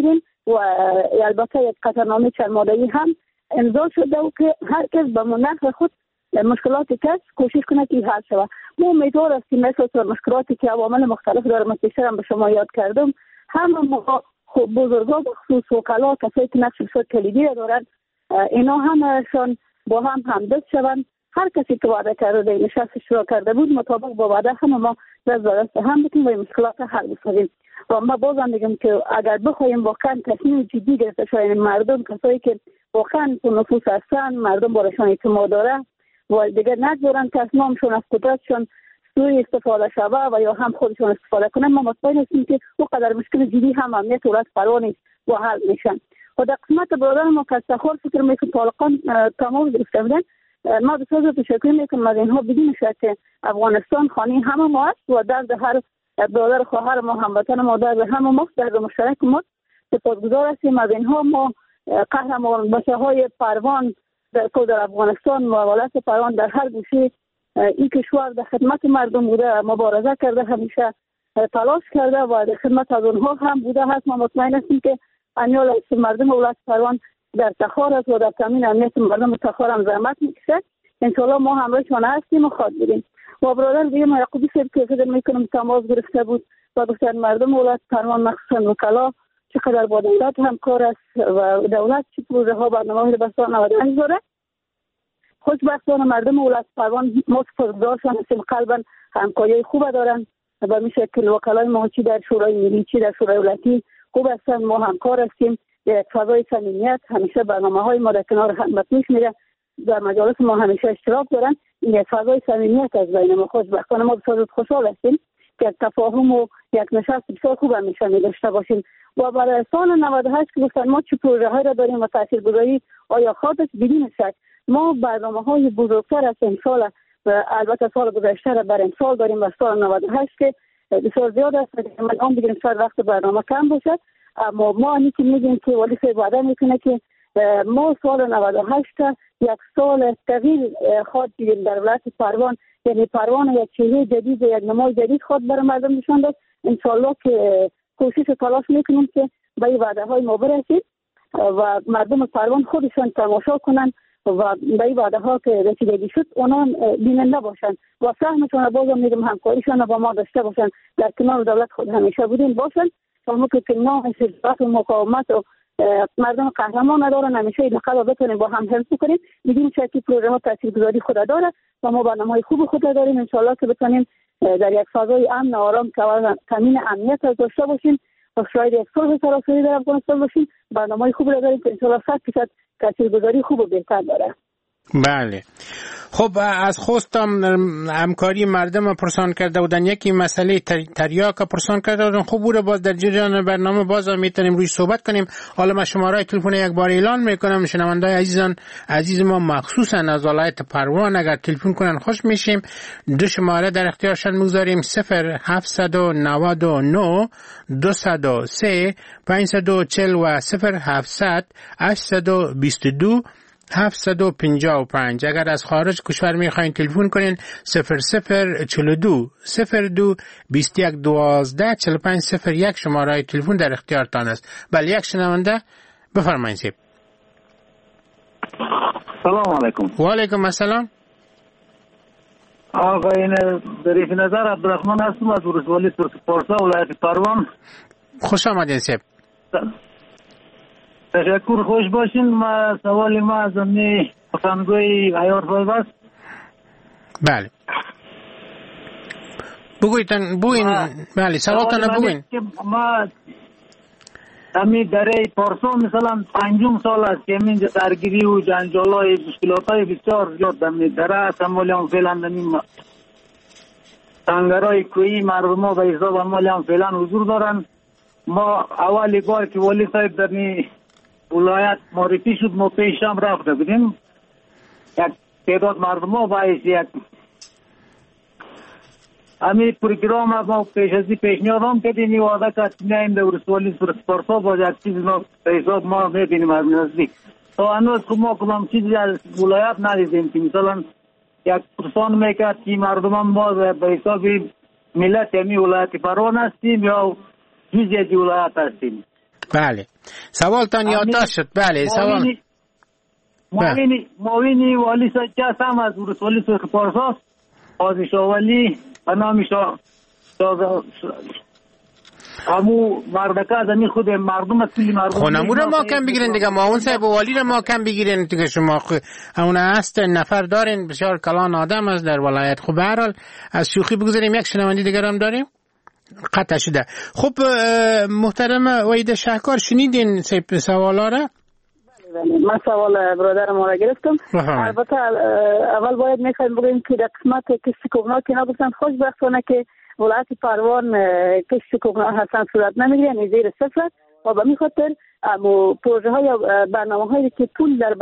و البته یک قطعنامه چند ماده‌ای هم امضا شده و که هر کس به نحو خود مشکلات کس کوشش کنه که حل شود. ما امیدوار هستیم مثل مشکلاتی که عوامل مختلف داره، من پیشتر هم به شما یاد کردم، همه ما بزرگان بخصوص وکلا کسایی که نقش بسیار کلیدی دارن، اینا همشان با هم همدست شوند. هر کسی که وعده کرده نشست شروع کرده بود مطابق با وعده همه ما دست به دست هم بتیم و مشکلات حل بسازیم. و ما بازم میگم که اگر بخوایم واقعا تصمیم جدی گرفته شاید مردم کسایی که واقعا تو نفوس هستن، مردم بارشان اعتماد داره و دیگر نگذارن که اسمامشون از قدرتشون سوی استفاده شوه و یا هم خودشون استفاده کنن، ما مطمئن هستیم که او قدر مشکل جدی هم امنیت ولایت پروان و حل میشن. و در قسمت برادر ما که استخار فکر میکنم طالقان تمام گرفته بودن، ما بسیار تشکر میکنم از اینها بدون شک افغانستان خانه همه ما است و درد هر برادر خواهر ما هموطن ما درد همه ما درد مشترک ما. سپاسگزار هستیم از اینها. ما قهرمان بچه های پروان در افغانستان و ولایت پروان در هر گوشه این کشور در خدمت مردم بوده، مبارزه کرده، همیشه تلاش کرده و در خدمت از اونها هم بوده هست. ما مطمئن هستیم که انیال مردم ولایت پروان در تخار است و در تامین امنیت مردم تخار هم زحمت میکشه. انشالله ما همراهشان هستیم و خواهد بودیم. و برادر دیگه ما یعقوبی صاحب که فکر میکنم تماس گرفته بود و گفتن مردم ولایت پروان مخصوصا وکلا چقدر با دولت همکار است و دولت چه پروژه ها برنامه‌های به سال 95 داره. خوشبختانه مردم ولایت پروان ما سپاسگزارشان هستیم، قلبا همکاری خوب دارن و به شکل وکلای ما چی در شورای ملی چی در شورای ولایتی خوب هستن. ما همکار هستیم در فضای صمیمیت، همیشه برنامه‌های ما در کنار هم پیش میره، در مجالس ما همیشه اشتراک دارن. این فضای صمیمیت از بین ما خوشبختانه ما بسیار خوشحال هستیم که تفاهم و یک نشست بسیار خوب همیشه داشته باشیم. و برای سال 98 که گفتن ما چه پروژه های را داریم و تاثیرگذاری آیا خواهد بدون شک ما برنامه‌های بزرگتر از امسال و البته سال گذشته را بر امسال داریم و سال 98 که بسیار زیاد است که من آن بگیریم سر وقت برنامه کم باشد. اما ما که میگیم که ولی صاحب وعده میکنه که ما سال 98 یک سال تغییر خواهد دیدیم در ولایت پروان، یعنی پروان یک چهره جدید، یک نمای جدید خواهد برای مردم نشان داد. انشالله که کوشش و تلاش میکنیم که به این وعده های ما برسیم و مردم پروان خودشان تماشا کنن و به این وعده ها که رسیدگی شد اونا بیننده باشن و فهمشون بازم میگم همکاریشان با ما داشته باشن، در کنار دولت خود همیشه بودیم باشن تا ما که نام شجاعت و مقاومت و مردم قهرمان ندارن همیشه این لقب بتونیم با هم حفظ کنیم. میدونیم که پروژه ها تاثیرگذاری خود داره و ما برنامه‌های خوب خود داریم. ان شاءالله که بتونیم در یک فضای امن و آرام که تامین امنیت داشته باشیم و شاید یک صلح سراسری در افغانستان باشیم. برنامه‌های خوب داریم که ان شاءالله 100% تاثیرگذاری خوب و بهتر داره. بله. خب از خواستم همکاری مردم پرسان کرده بودن، یکی مسئله تریاک پرسان کرده بودن. خوب بوده باز در جریان برنامه باز میتونیم روی صحبت کنیم. حالا من شماره تلفن یک بار اعلان میکنم، شنوندای عزیز ما مخصوصا از ولایت پروان اگر تلفن کنن خوش میشیم. دو شماره در اختیارشان میگذاریم: 0799 203 540 و 0700 822 755. اگر از خارج کشور میخواین تلفن کنین 0042 02 21 12 45 01 شماره تلفن در اختیارتان است. بله یک شنونده بفرمایید. سلام علیکم. و علیکم السلام. آقایان ظریف نظر عبدالرحمن هستم از ولسوالی ترکپارسا ولایت پروان. خوش آمدین سیب. تشکر، خوش باشین. ما سوال ما از امنی پسندگوی عیار صاحب است. بله بگوین. بله سوالتان بگوین. ما امی دره پارسا مثلا 5 سال است که اینجا درگیری و جنجالای مشکلاتای بسیار زیاد دمی دره سمالیان فعلا دمیم تنگرای کویی مردم ها به حساب سمالیان فعلا حضور دارن. ما اولی بار که ولی صاحب دمی ولایت معرفی شد ما پیش هم رفته بودیم، یک تعداد مردم ها باعث یک امی پروگرام ما پیش ازی پیشنهاد هم کردیم وعده کردیم این در ولسوالی ترکپارسا با یک چیز به حساب ما میبینیم از نزدیک. تا هنوز ما کدام چیزی از ولایت ندیدیم که مثلا یک پرسان میکرد که مردم هم ما به حساب ملت امی ولایت پروان هستیم یا جزئی ولایت هستیم. بله سوالتان یادداشت شد. بله سوال معاونی والی سجاس هم از ولسوالی سرخ پارساس آزیشا ولی و نامشا همو مردکه از امی خود مردم کلی مردم خونمو رو ما کم بگیرین دیگه، معاون صاحب والی رو ما کم بگیرین دیگه. شما اون هست نفر دارین بسیار کلان آدم از در ولایت. خب به هر حال از شوخی بگذاریم، یک شنونده دیگر هم داریم قطع شده. خب محترم وحید شهکار شنیدین سوالا را؟ من سوال برادر ما را گرفتم. البته اول باید میخوایم بگویم که در قسمت کشت کوکنار که نگفتن خوشبختانه که ولایت پروان کشت کوکنار هستن صورت نمیگیره، یعنی زیر صفر. و به می خاطر پروژه های یا برنامه هایی که پول در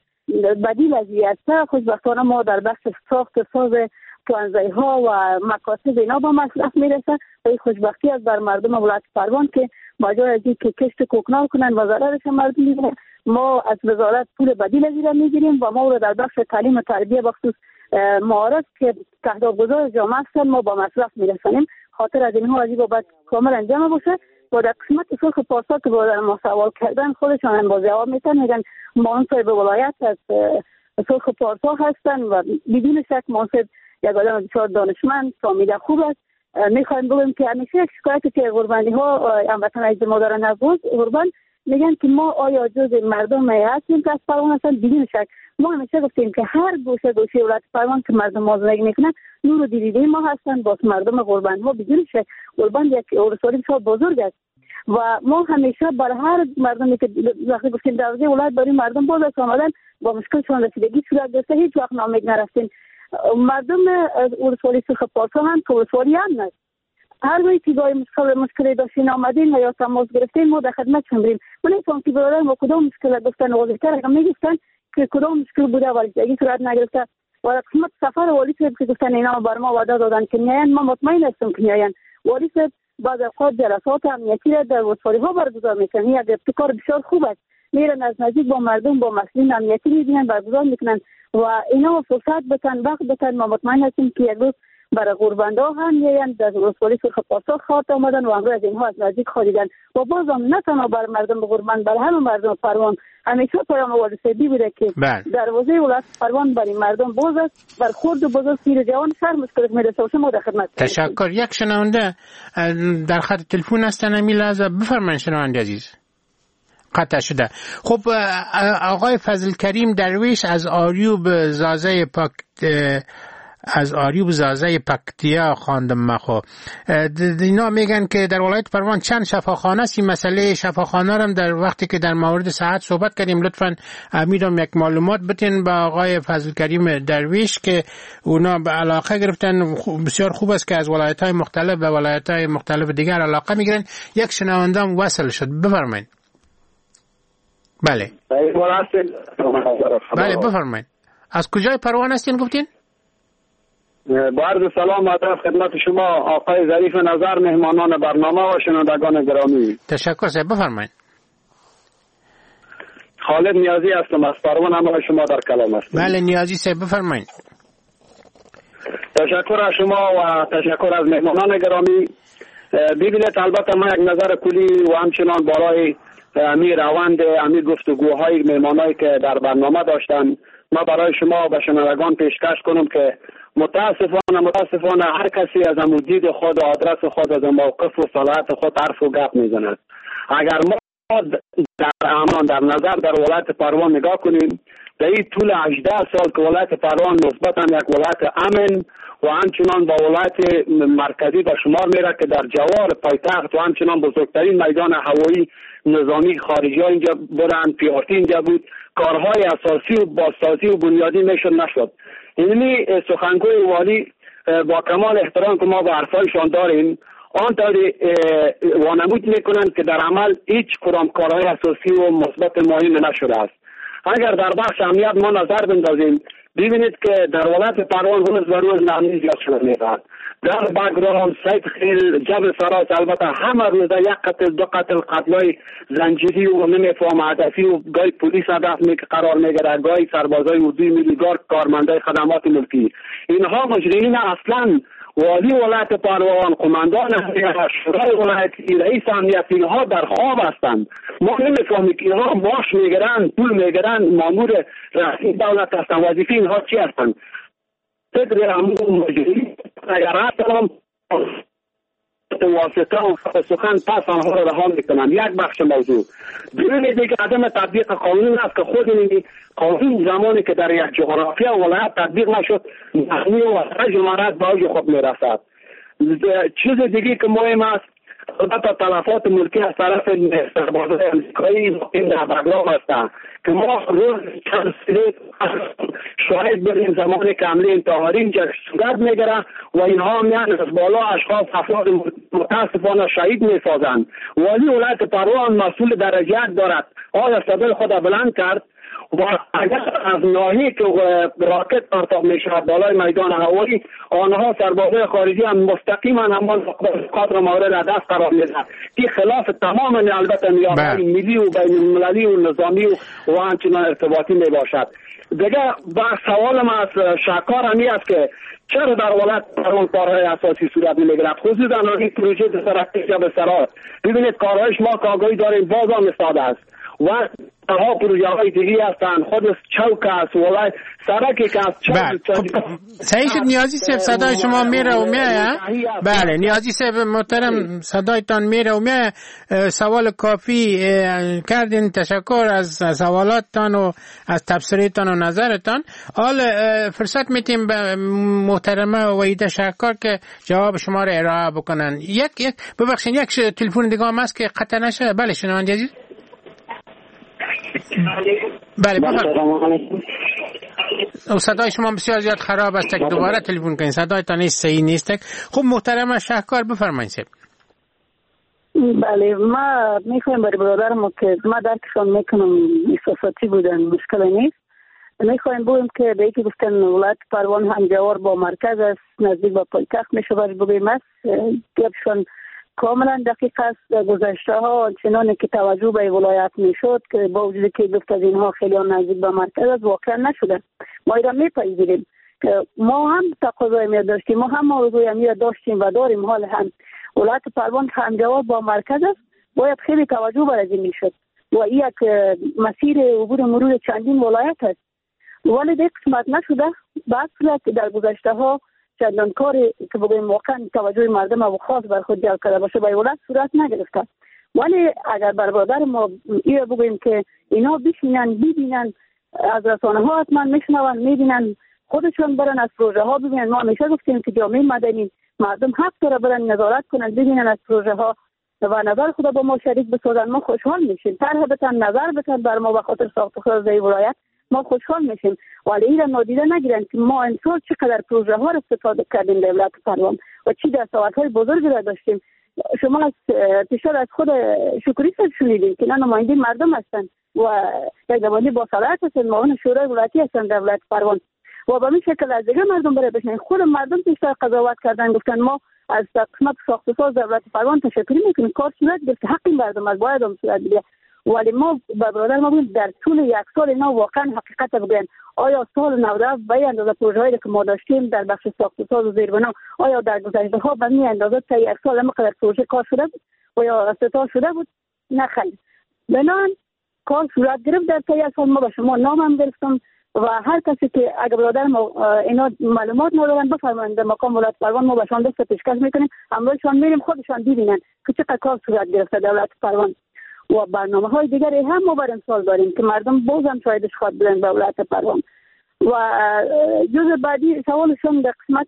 بدیل از است، خوشبختانه ما در بخش ساخت ساز پلانزایی ها و مکاتب اینا با مصرف میرسه. و این خوشبختی از بر مردم ولایت پروان که با جای از که کشت کوکنار کنن و ضررش مردم میگیره، ما از وزارت پول بدیل از این میگیریم و ما رو در بخش تعلیم و تربیه بخصوص معارف که تهدیدگذار جامعه هستن ما با مصرف میرسانیم. خاطر از اینها از این بابت کامل انجام باشه. و در قسمت سرخ پارسا که برادر ما سوال کردن خودشان هم با جواب میتن، میگن منصب ولایت از سرخ پارسا هستن و بدون شک منصب یک آدم بسیار دانشمند فامیل خوب است. میخوایم بگویم که همیشه شکایتی که قربانی ها هموطن از ما دارن از قربان میگن که ما آیا جز مردم هستیم که از پروان هستن؟ بدون شک ما همیشه گفتیم که هر گوشه ولایت پروان که مردم ما زندگی میکنن نور و دیده ما هستن. باز مردم قربان ها بدون شک قربان یک ولسوالی بسیار بزرگ است و ما همیشه برای هر مردمی که وقتی گفتیم دروازه ولایت برای مردم باز است آمدن با مشکلشون رسیدگی صورت گرفته، هیچ وقت ناامید نرفتیم. مردم ولسوالی سرخ پارسا هم که ولسوالی هم است، هر وقتی که گاهی مشکلی داشتین آمدین یا تماس گرفتین ما در خدمتشون بریم. من نمی‌فهمم که برادر ما کدام مشکل گفتن واضح‌تر اگه میگفتن که کدام مشکل بوده ولی اگه صورت نگرفته. و قسمت سفر والی صاحب که گفتن اینا بر ما وعده دادن که میاین، ما مطمئن هستم که میاین. والی صاحب بعض اوقات جلسات امنیتی را در ولسوالی ها برگزار میکنن، یک ابتکار بسیار خوب است. میرن از نزدیک با مردم با مسئولین امنیتی میبینن برگزار میکنن و اینا فرصت بتن وقت بتن. ما مطمئن هستیم که یک روز برای قربانده هم میاین در ولسوالی سرخ پارسا خاطر آمدن و امروز اینها از نزدیک خواهیدن و بازم نه تنها بر مردم قربان بر همه مردم پروان همیشه پیام والی صاحبی بوده که دروازه ولایت پروان برای مردم باز است. بر خرد و بزرگ پیر جوان سر مشکلات میرسه و شما در خدمت. تشکر. یک شنونده در خط تلفن هستن، امی لحظه بفرمایید شنونده عزیز. قطع شده. خب آقای فضل کریم درویش از آریوب زازه پکتیا خواندم مخو. اینا میگن که در ولایت پروان چند شفاخانه است. این مسئله شفاخانه هم در وقتی که در مورد صحت صحبت کردیم لطفاً امیدم یک معلومات بتین با آقای فضل کریم درویش که اونا به علاقه گرفتن. بسیار خوب است که از ولایت‌های مختلف و ولایت‌های مختلف دیگر علاقه میگیرن. یک شنونده وصل شد، بفرمایید. بله بفرمایید. از کجای پروان هستین گفتین؟ با عرض سلام و ادب خدمت شما آقای ظریف نظر، مهمانان برنامه و شنوندگان گرامی. تشکر صاحب، بفرمایید. خالد نیازی هستم از پروان، همراه شما در کلام هستم. بله نیازی صاحب بفرمایید. تشکر از شما و تشکر از مهمانان گرامی. ببینید البته ما یک نظر کلی و همچنان برای امی روند امی گفتگوهای مهمانایی که در برنامه داشتن ما برای شما و شنوندگان پیشکش کنم که متاسفانه هر کسی از دید خود و آدرس خود از موقف و صلاحیت خود حرف و گپ میزند. اگر ما در نظر در ولایت پروان نگاه کنیم، در این طول 18 سال که ولایت پروان نسبتا یک ولایت امن و همچنان با ولایت مرکزی به شمار میره که در جوار پایتخت و همچنان بزرگترین میدان هوایی نظامی خارجی ها اینجا بودن، پیارتی اینجا بود، کارهای اساسی و بازسازی و بنیادی نشد. اینمی سخنگوی والی با کمال احترام که ما به حرفایشان داریم آنطوری وانمود میکنن که در عمل هیچ کدام کارهای اساسی و مثبت مهم نشده است. اگر در بخش امنیت ما نظر بندازیم ببینید که در ولایت پروان روز به روز ناامنی زیاد شده میرود. در بگرام، سید خیل، جبل سراج البته همه روز یک قتل دو قتلای زنجیری و نمیفهم هدفی و گاهی پلیس هدف قرار میگیره، گاهی سربازای اردوی ملی، گاهی کارمندای خدمات ملکی. اینها مجرمین اصلا والی ولایت پروان، قماندان شورای ولایتی، رئیس امنیت، اینها در خواب هستند. ما نمیفهمیم که اینها معاش میگیرن، پول میگیرن، مامور رسمی دولت هستند، وظیفه اینها چی هستند؟ صدر امور مجری اگر هستم واسطه و سخن پس آنها را رها میکنم. یک بخش موضوع. دوم دیگه عدم تطبیق قانون است که خود این قانون زمانی که در یک جغرافیا ولایت تطبیق نشد معنی و جمهوریت به اوج خود میرسد. چیز دیگه که مهم است البته تلفات ملکی از طرف سربازای امریکایی این در بغداد هستند که ما روز چند سری شاهد بریم زمانی که حمله انتحاری اینجا صورت میگیره و اینها میان از بالا اشخاص افراد متاسفانه شهید میسازند. والی ولایت پروان مسئول درجه دارد. آیا صدای خود بلند کرد و اگر از ناحیه که راکت پرتاب میشود بالای میدان هوایی آنها سربازای خارجی هم مستقیما همان قدر مورد دست قرار میدهند. این خلاف تمام البته نیازهای ملی و بین المللی و نظامی و همچنان ارتباطی می باشد. دیگه سوالم از شکار همی است که چرا در ولایت پروان کارهای اساسی صورت نمیگیرد، خصوصا این پروژه سرکتیج به سرات. ببینید کارهایش ما که آگاهی داریم باز هم استاده است و ها پروژه های دیگه هستند. خود چوک است ولایت سرکی که از صحیح شد. نیازی صاحب صدای شما میره و میاد. بله نیازی صاحب محترم صدایتان میره و میاد. سوال کافی کردین. تشکر از سوالاتتان و از تبصرهتان و نظرتان. حال فرصت میتیم به محترمه وحیده شکار که جواب شما را ارائه بکنن. ببخشید یک تلفن دیگه هم هست که قطع نشه. بله شنونده عزیز. بله بفرمایید. صدای شما بسیار زیاد خراب است که دوباره تلفن کنید. صدایتان صحیح نیست. خب محترم شهکار بفرمایید. بله ما میخوایم برای برادرم که ما درکشان میکنم احساساتی بودن مشکل نیست. میخوایم بگویم که به یکی گفتن ولایت پروان همجوار با مرکز است نزدیک به پایتخت میشه برای بگویم است گپشان کاملا دقیق است. گذشته ها چنانه که توجه به ولایت میشد که با وجودی که گفت از اینها خیلی نزدیک به مرکز است واقعا نشده. ما ایران میپذیریم که ما هم تقاضای می داشتیم، ما هم موضوعی می داشتیم و داریم. حال هم ولایت پروان همجوار با مرکز است باید خیلی توجه بر این میشد و این یک مسیر عبور مرور چندین ولایت است ولی دیگه قسمت نشده. بعد صورت در گذشته ها چندان کاری که بگویم واقعا توجه مردم و خاص بر خود جلب کرده باشه به ولایت صورت نگرفته. ولی اگر بر برادر ما این بگویم که اینا بشینن ببینن از رسانه ها حتما میشنون میبینن خودشون برن از پروژه ها ببینن. ما همیشه گفتیم که جامعه مدنی مردم حق داره برن نظارت کنن ببینن از پروژه ها و نظر خود با ما شریک بسازن. ما خوشحال میشیم. طرح بتن نظر بتن بر ما به خاطر ساخت و ساز ولایت ما خوشحال میشیم. ولی این را نادیده نگیرن که ما امسال چقدر پروژه ها را استفاده کردیم در ولایت پروان و چی دستاوردهای بزرگی را داشتیم. شما از پیشتر از خود شکری صاحب شنیدیم که نماینده مردم هستند و یک نماینده با صلاحیت هستند، معاون شورای ولایتی هستند در ولایت پروان و به این شکل از دیگه مردم برای بشنن. خود مردم پیشتر قضاوت کردن گفتن ما از قسمت ساخت و ساز در ولایت پروان تشکری میکنیم کار صورت گرفت حق مردم از باید هم صورت بگیره. ولی ما با برادر ما بودیم در طول یک سال اینا واقعا حقیقت بگوین آیا سال 97 به اندازه پروژه‌ای که ما داشتیم در بخش ساخت و ساز و زیربنا آیا در گذشته ها به این اندازه تا یک سال همقدر پروژه کار شده بود و یا استفاده شده بود؟ نه خیر. بنان کار صورت گرفت در طی سال. ما به شما نام هم گرفتم و هر کسی که اگر برادر ما اینا معلومات ندارن بفرمایید در مقام ولایت پروان ما بهشون دست پیشکش میکنیم همراهشان میریم خودشان ببینن که چقدر کار صورت گرفته در ولایت پروان. و برنامه های دیگری هم ما بر امسال داریم که مردم باز هم شایدش خواهد بودن به ولایت پروان. و جز بعدی سوالشون در قسمت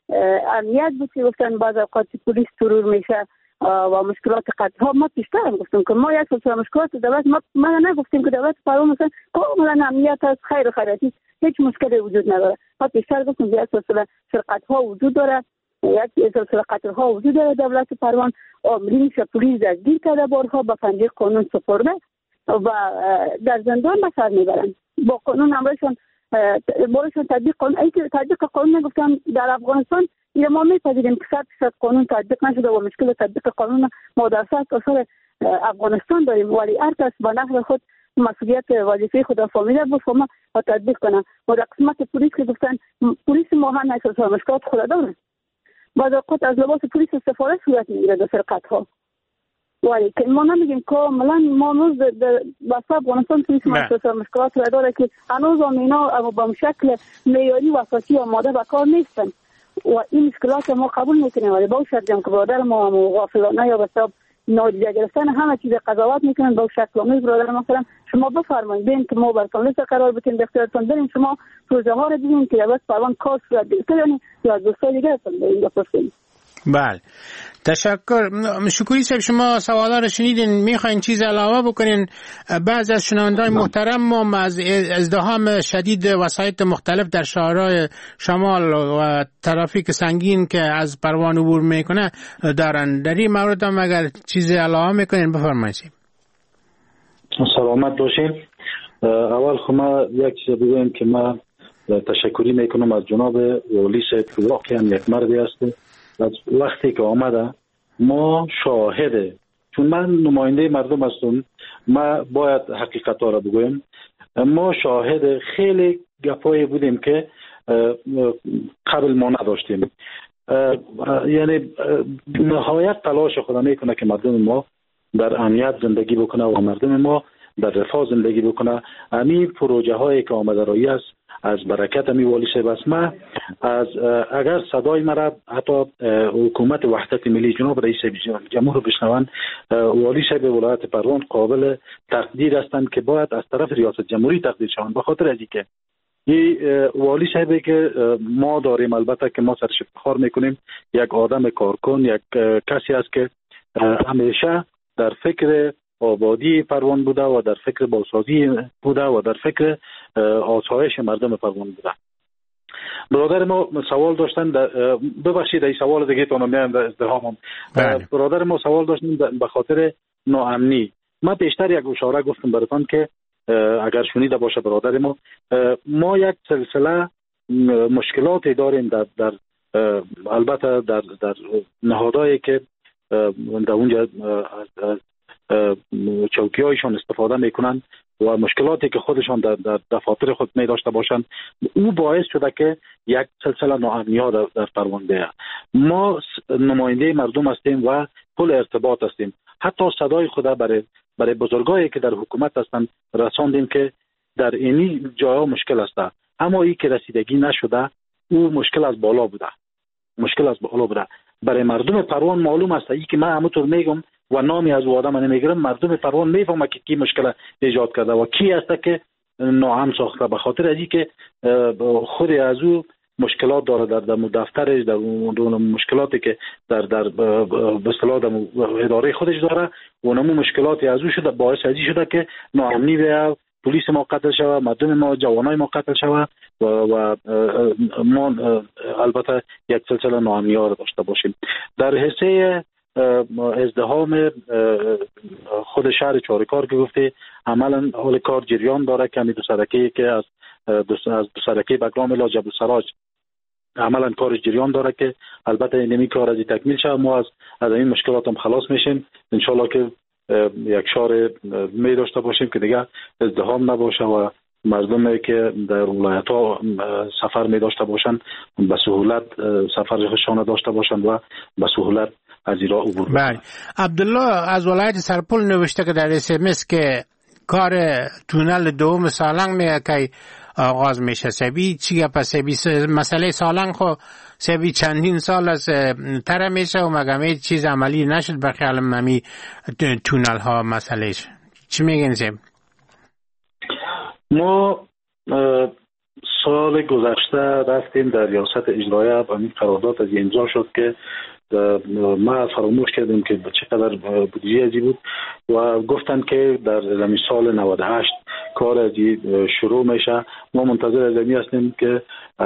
امنیت بود که گفتن بعض اوقات پلیس ترور میشه و مشکلات قطع ها. ما پیشتر هم گفتیم که ما یک سلسله مشکلات دولت ما نگفتیم که دولت پروان مثلا کاملا امنیت از خیر و خیراتی هیچ مشکلی وجود نداره. ما پیشتر گفتیم یک سلسله سرقت ها وجود داره، یک سلسله قتل ها وجود داره در ولایت پروان. آمرین پلیس دستگیر کرده بارها به پنجه قانون سپرده و در زندان به سر میبرن. با قانون همراهشون بارشون تطبیق قانون ای که تطبیق قانون نگفتم در افغانستان این ما میپذیریم که 100% قانون تطبیق نشده و مشکل تطبیق قانون ما در اصل افغانستان داریم. ولی هر کس به نحو خود مسئولیت وظیفه خود فهمیده بفهمه و تطبیق کنه. و در قسمت پلیس که گفتن پلیس ما هم احساس مشکلات خود داره بعض اوقات از لباس پلیس استفاده صورت میگیره در سرقت ها. ولی که ما نمیگیم کاملا ما هنوز بسته افغانستان پلیس مشکلات رو داره که هنوز هم اینا با شکل معیاری و اساسی آماده به کار نیستن و این مشکلات ما قبول میکنیم. ولی با شرط که برادر ما غافلانه یا به سبب نادیده گرفتن همه چیز قضاوت میکنن با شکل آمیز برادر مثلا شما بفرمایید ببین که ما براتون لیست قرار بدیم به اختیارتون بریم شما پروژه ها رو ببینیم که بس پروان کار صورت بگیره یعنی یا دوستای دیگه هستن اینجا پرسید. بله تشکر. شکوری صاحب شما سوالا رو شنیدین، میخواین چیز علاوه بکنین؟ بعض از شنوندگان محترم ما از ازدحام شدید وسایط مختلف در شهرهای شمال و ترافیک سنگین که از پروان عبور میکنه دارن. در این مورد هم اگر چیز علاوه میکنین بفرمایید. سلامت باشین. اول خب ما یک چیز بگویم که ما تشکری میکنم از جناب والی صاحب که واقعا یک مردی است. از وقتی که آمده ما شاهده، چون من نماینده مردم هستم ما باید حقیقت ها را بگویم، ما شاهد خیلی گپایی بودیم که قبل ما نداشتیم. یعنی نهایت تلاش خود میکنه که مردم ما در امنیت زندگی بکنه و مردم ما در رفاه زندگی بکنه. همین پروژه هایی که آمده روی است از برکت می والی صاحب است. من از اگر صدای مرا حتی حکومت وحدت ملی جناب رئیس جمهور بشنوند، والی صاحب ولایت پروان قابل تقدیر هستند که باید از طرف ریاست جمهوری تقدیر شوند، به خاطر از اینکه این والی صاحبی که ما داریم البته که ما سرش افتخار میکنیم یک آدم کارکن، یک کسی است که همیشه در فکر آبادی پروان بوده و در فکر بازسازی بوده و در فکر آسایش مردم پروان بوده. برادر ما سوال داشتن ببخشید این سوال دیگه تونم میام در ازدحامم. برادر ما سوال داشتن به خاطر ناامنی. ما بیشتر یک اشاره گفتم براتون که اگر شنیده باشه برادر ما یک سلسله مشکلاتی داریم در البته در نهادهایی که در اونجا از چوکی هایشان استفاده میکنن و مشکلاتی که خودشان در دفاتر خود می داشته باشند، او باعث شده که یک سلسله ناامنی ها در پروان بیاید. ما نماینده مردم هستیم و پل ارتباط هستیم. حتی صدای خود برای بزرگایی که در حکومت هستند رساندیم که در اینی جاها مشکل است، اما این که رسیدگی نشده او مشکل از بالا بوده. برای مردم پروان معلوم است. این که من همونطور میگم و نامی از آدم نمیگیرم، مردم پروان میفهمه که کی مشکل ایجاد کرده و کی است که ناهم ساخته، به خاطر ازی که خود از او مشکلات داره در دفترش، در اون مشکلاتی که در به اصطلاح اداره خودش داره، اونمو مشکلاتی از او شده باعث ازی شده که ناامنی بیاد، پلیس ما قتل شود، مردم ما جوانای ما قتل شود و ما البته یک سلسله ناامنی ها را داشته باشیم. در حصه ازدحام خود شهر چارکار که گفته عملا حال کار جریان داره، کمی دو سرکی که از دو سرکی بگرام الی جبل سراج عملا کارش جریان داره که البته نمی کار از تکمیل شد. ما از این مشکلات هم خلاص میشیم ان شاء الله که یک شهر می داشته باشیم که دیگه ازدحام نباشه و مردمی که در ولایت ها سفر می داشته باشند به سهولت سفرشان داشته باشند و به سهولت از ایران عبور. بله. عبدالله از ولایت سرپل نوشته که در SMS که کار تونل دوم سالنگ میگه که آغاز میشه. سبی چی گپ است؟ مسئله سالنگ خو سبی چندین سال از تر میشه و مگه چیز عملی نشد. بخیال ممی تونل ها مسئلهش چی میگین سب؟ ما سال گذشته رفتیم در ریاست اجرایی و این قرارداد از امضا شد که ما فراموش کردیم که چقدر بودجه ازی بود و گفتن که در سال 98 کار ازی شروع میشه. ما منتظر ازمی هستیم که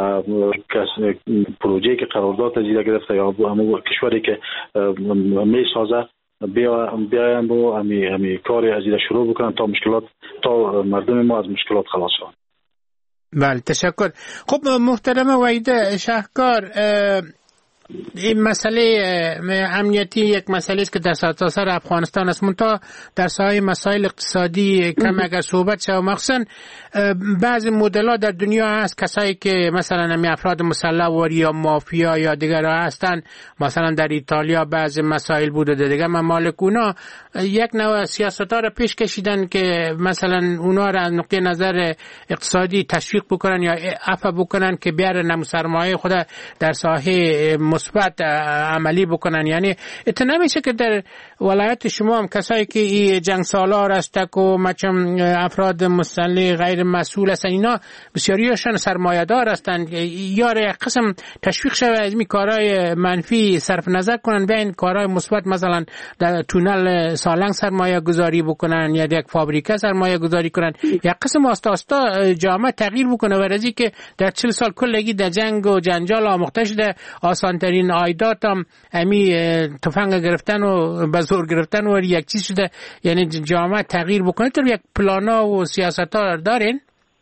پروژه که قرارداد ازی گرفته یا همون کشوری که میسازه بیاین و همی کار ازی شروع بکنن تا مردم ما از مشکلات خلاص شوند. بله تشکر. خب محترم وحید شهکار، این مسئله امنیتی یک مسئله است که در سرتاسر افغانستان است، منتها در ساحه مسائل اقتصادی کم اگر صحبت شود. مخصوصا بعضی مدل‌ها در دنیا هست، کسایی که مثلا می افراد مسلح و یا مافیا یا دیگر هستند، مثلا در ایتالیا بعضی مسائل بوده، در دیگر ممالک اونا یک نوع سیاست‌ها را پیش کشیدن که مثلا اونا را از نقطه نظر اقتصادی تشویق بکنن یا عفو بکنن که بیارن سرمایه خود در ساحه مثبت عملی بکنن. یعنی اتنا نمیشه که در ولایت شما هم کسایی که جنگ سالار هستند و مچم افراد مسلح غیر مسئول هستند، اینا بسیاریشان سرمایه دار هستند، یا یک قسم تشویق شود از این کارهای منفی صرف نظر کنن، به این کارهای مثبت مثلا در تونل سالنگ سرمایه گذاری بکنن یا یک فابریکه سرمایه گذاری کنن، یک قسم آستا جامعه تغییر بکنه. ورزی که در 40 سال کلگی در جنگ و جنجال آموخته شده، آسانترین عایدات هم امی تفنگ گرفتن و به زور گرفتن و یک چیز شده. یعنی جامعه تغییر بکنه. تو یک پلانا و سیاست‌ها دارین؟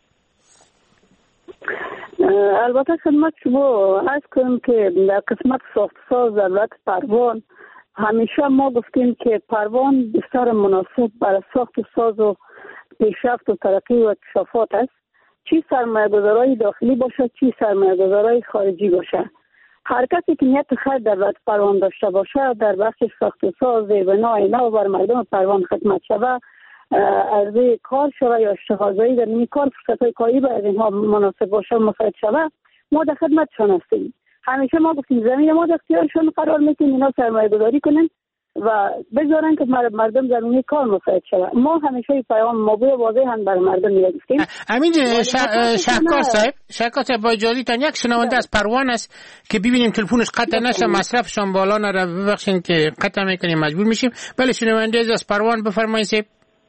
البته خدمت شما عرض کنم که در قسمت ساخت ساز دولت پروان همیشه ما گفتیم که پروان بسیار مناسب برای ساخت ساز و پیشرفت و ترقی و اکتشافات است، چی سرمایه‌گذاری داخلی باشه چی سرمایه‌گذاری خارجی باشه. هر کسی که نیت خیر در دولت پروان داشته باشه در بخش ساخت و ساز بنا اینا و بر مردم پروان خدمت شوه، عرضه کار شوه یا اشتغالزایی در این کار، فرصت‌های کاری برای اینها مناسب باشه مساعد شوه، ما در خدمتشان هستیم. همیشه ما گفتیم زمین ما در اختیارشون قرار میدیم، اینا سرمایه‌گذاری کنن و بذارن که مردم در اون کار مساعد شوه. ما همیشه پیام موضوع واضح هم برای مردم میگفتیم. امین شهکار صاحب با اجازهتان یک شنونده از پروان است که ببینیم تلفنش قطع نشه، مصرفشان بالا نره، ببخشید که قطع میکنیم مجبور میشیم. بله شنونده از پروان بفرمایید صاحب.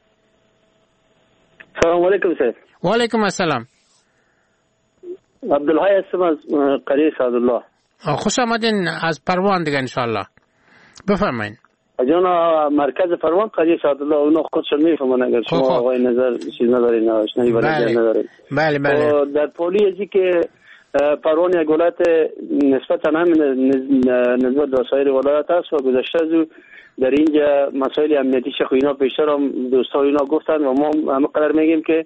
سلام علیکم صاحب. و علیکم السلام. عبدالحی هستم از قریه سعدالله. خوش آمدین از پروان دیگه انشاءالله. بفرمایید. جانا مرکز پروان قریه سعدالله، اونا خودشون میفهمن اگر شما آقای نظر چیز ندارین آشنایی برای ندارین. بله. در پولی ازی که پروان یک ولایت نسبتا هم نسبت به سایر ولایت است و گذشته از در اینجا مسائل امنیتی شخو اینا بیشتر هم دوستا اینا گفتن و ما همه قدر میگیم که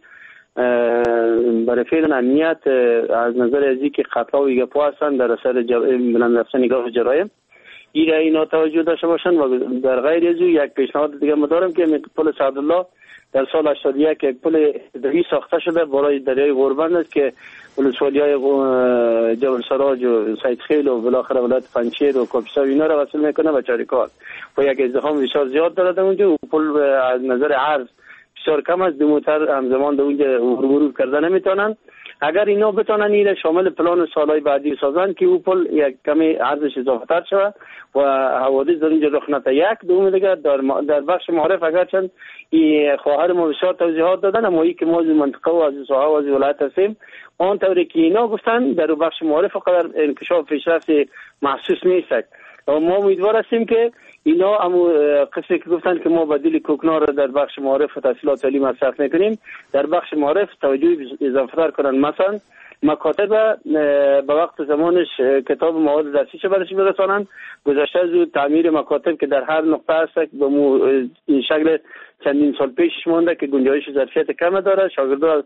برای فعلا امنیت از نظر ازی که قطعا و ایگپا هستن در اثر بلند رفتن نگاه جرایم اینا توجه داشته باشن. و در غیر از یک پیشنهاد دیگه ما دارم که پل سعدالله در سال 81 یک پل اداری ساخته شده برای دریای غوربند است که ولسوالی‌های جبل سراج و سید خیل و بالاخره ولایت پنجشیر و کاپیسا اینا را وصل میکنه به چاریکار و یک ازدحام بسیار زیاد داره اونجا و پل از نظر عرض بسیار کم است، دو موتر همزمان در اونجا مرور کردن نمیتونن. اگر اینا بتونن این شامل پلان سالهای بعدی بسازن که او پل یک کمی عرضش اضافه تر شود و حوادث در اینجا رخ نده. یک دوم دیگه در بخش معارف اگرچند این خواهر ما بسیار توضیحات دادن، اما ای که ما از منطقه و از ساحه و از ولایت هستیم آن طوری که اینا گفتن در بخش معارف قدر انکشاف پیشرفت محسوس نیست و ما امیدوار هستیم که اینا همون قصه که گفتن که ما بدیل کوکنار را در بخش معارف و تحصیلات عالی مصرف میکنیم در بخش معارف توجه اضافه تر کنن. مثلا مکاتب به وقت زمانش کتاب مواد درسیش برش برسانن. گذشته از تعمیر مکاتب که در هر نقطه هست به این شکل چندین سال پیشش مونده که گنجایش ظرفیت کم داره، شاگردان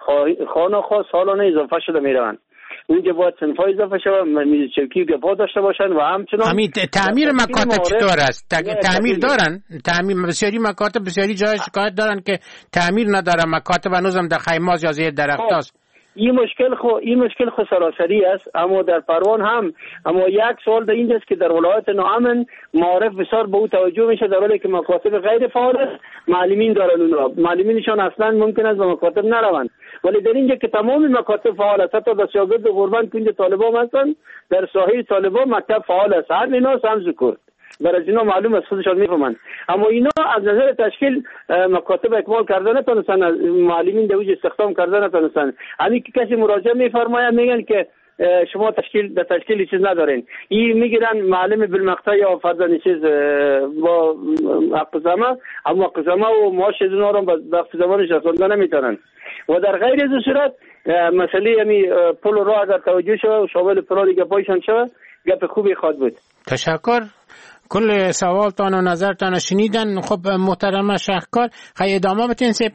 خانه سالانه اضافه شده میروند. اونجا باید صنفای اضافه شود، میز چوکی و گپا داشته باشن و همچنان تعمیر مکاتب چطور است؟ تعمیر دارن؟ تعمیر بسیاری مکاتب بسیاری جای شکایت دارن که تعمیر نداره، مکاتب هنوزم در خیماز یا زیر درختاست. این مشکل خو سراسری است، اما در پروان هم اما یک سوال در اینجاست که در ولایت نوامن معارف بسیار به او توجه میشه در حالی که مکاتب غیر فعال است، معلمین دارن، اونا معلمینشان اصلا ممکن است به مکاتب نروند، ولی در اینجا که تمام مکاتب فعال است، حتی در شاگرد غربند که اینجا طالبان هستن در ساحه طالبان مکتب فعال است، هر اینا هم ذکر برای اینا معلوم است، خودشان میفهمند. اما اینا از نظر تشکیل مکاتب اکمال کردن نتونستن، معلمین دوج استخدام کردن نتونستن. همین که کسی مراجعه میفرماید میگن که شما تشکیل چیز ندارین، این میگیرن معلم بالمقطع یا فرضاً چیز با اقزامه، اما اقزامه و معاش اونا رو به وقت زمانش رسوندن نمیتونن. و در غیر از صورت مسئله پل راه اگر توجه شود و شامل پلان دیگه پایشان شود گپ خوبی خواد بود. تشکر. کل سوالتان و نظرتان شنیدن. خب محترم شهکار خیلی ادامه بتین سیب.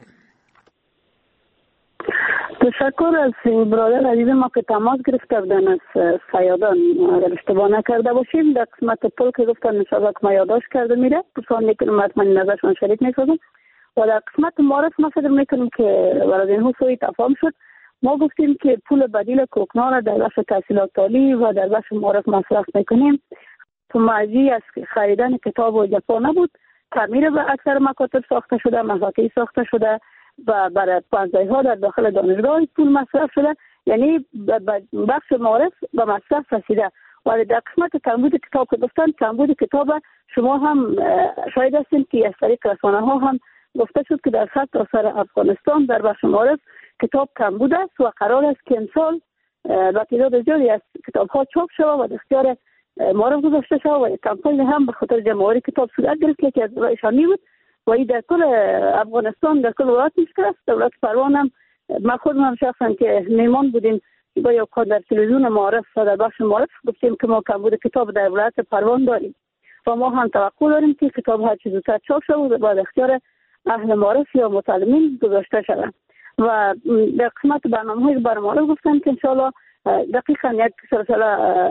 تشکر از برادر عزیز ما که تماس گرفته بودن از صیادان. اگر اشتباه نکرده باشیم در قسمت پل که گفتن انشاءالله که ما یادداشت کرده میره پرسان میکنم حتما نظرشان شریک میکنم. و در قسمت معرف ما فکر میکنم که برای این سوی تفاهم شد. ما گفتیم که پول بدیل کوکنار را در بخش تحصیلات عالی و در بخش معرف مصرف میکنیم. تو مرجی از خریدن کتاب و جپا نبود. تعمیر به اکثر مکاتب ساخته شده، مفاکی ساخته شده و برای پانزده‌ها در داخل دانشگاه پول مصرف شده. یعنی بخش معرف به مصرف رسیده. ولی در قسمت کمبود کتاب که گفتن کمبود کتاب شما هم شاید هستیم که از طریق رسانه ها هم گفته شد که در سرتاسر افغانستان در بخش معرف کتاب کمبود است و قرار است که امسال با تعداد زیادی از کتاب ها چاپ شود و در اختیار معرف گذاشته شود و کمپین هم به خاطر جمع‌آوری کتاب صورت گرفت که از رایشانی بود و این در کل افغانستان در کل ولایت میشته است. دولت پروان هم ما خودم هم شخصا که میمان بودیم با یک در تلویزیون معرف و در بخش معرف گفتیم که ما کمبود کتاب در ولایت پروان داریم و ما هم توقع داریم که کتاب ها چه زودتر چاپ شود و با اختیار اهل معرف یا متعلمین گذاشته شود. و در قسمت برنامه‌های معرف گفتن که انشاءالله دقیقاً یک سلسله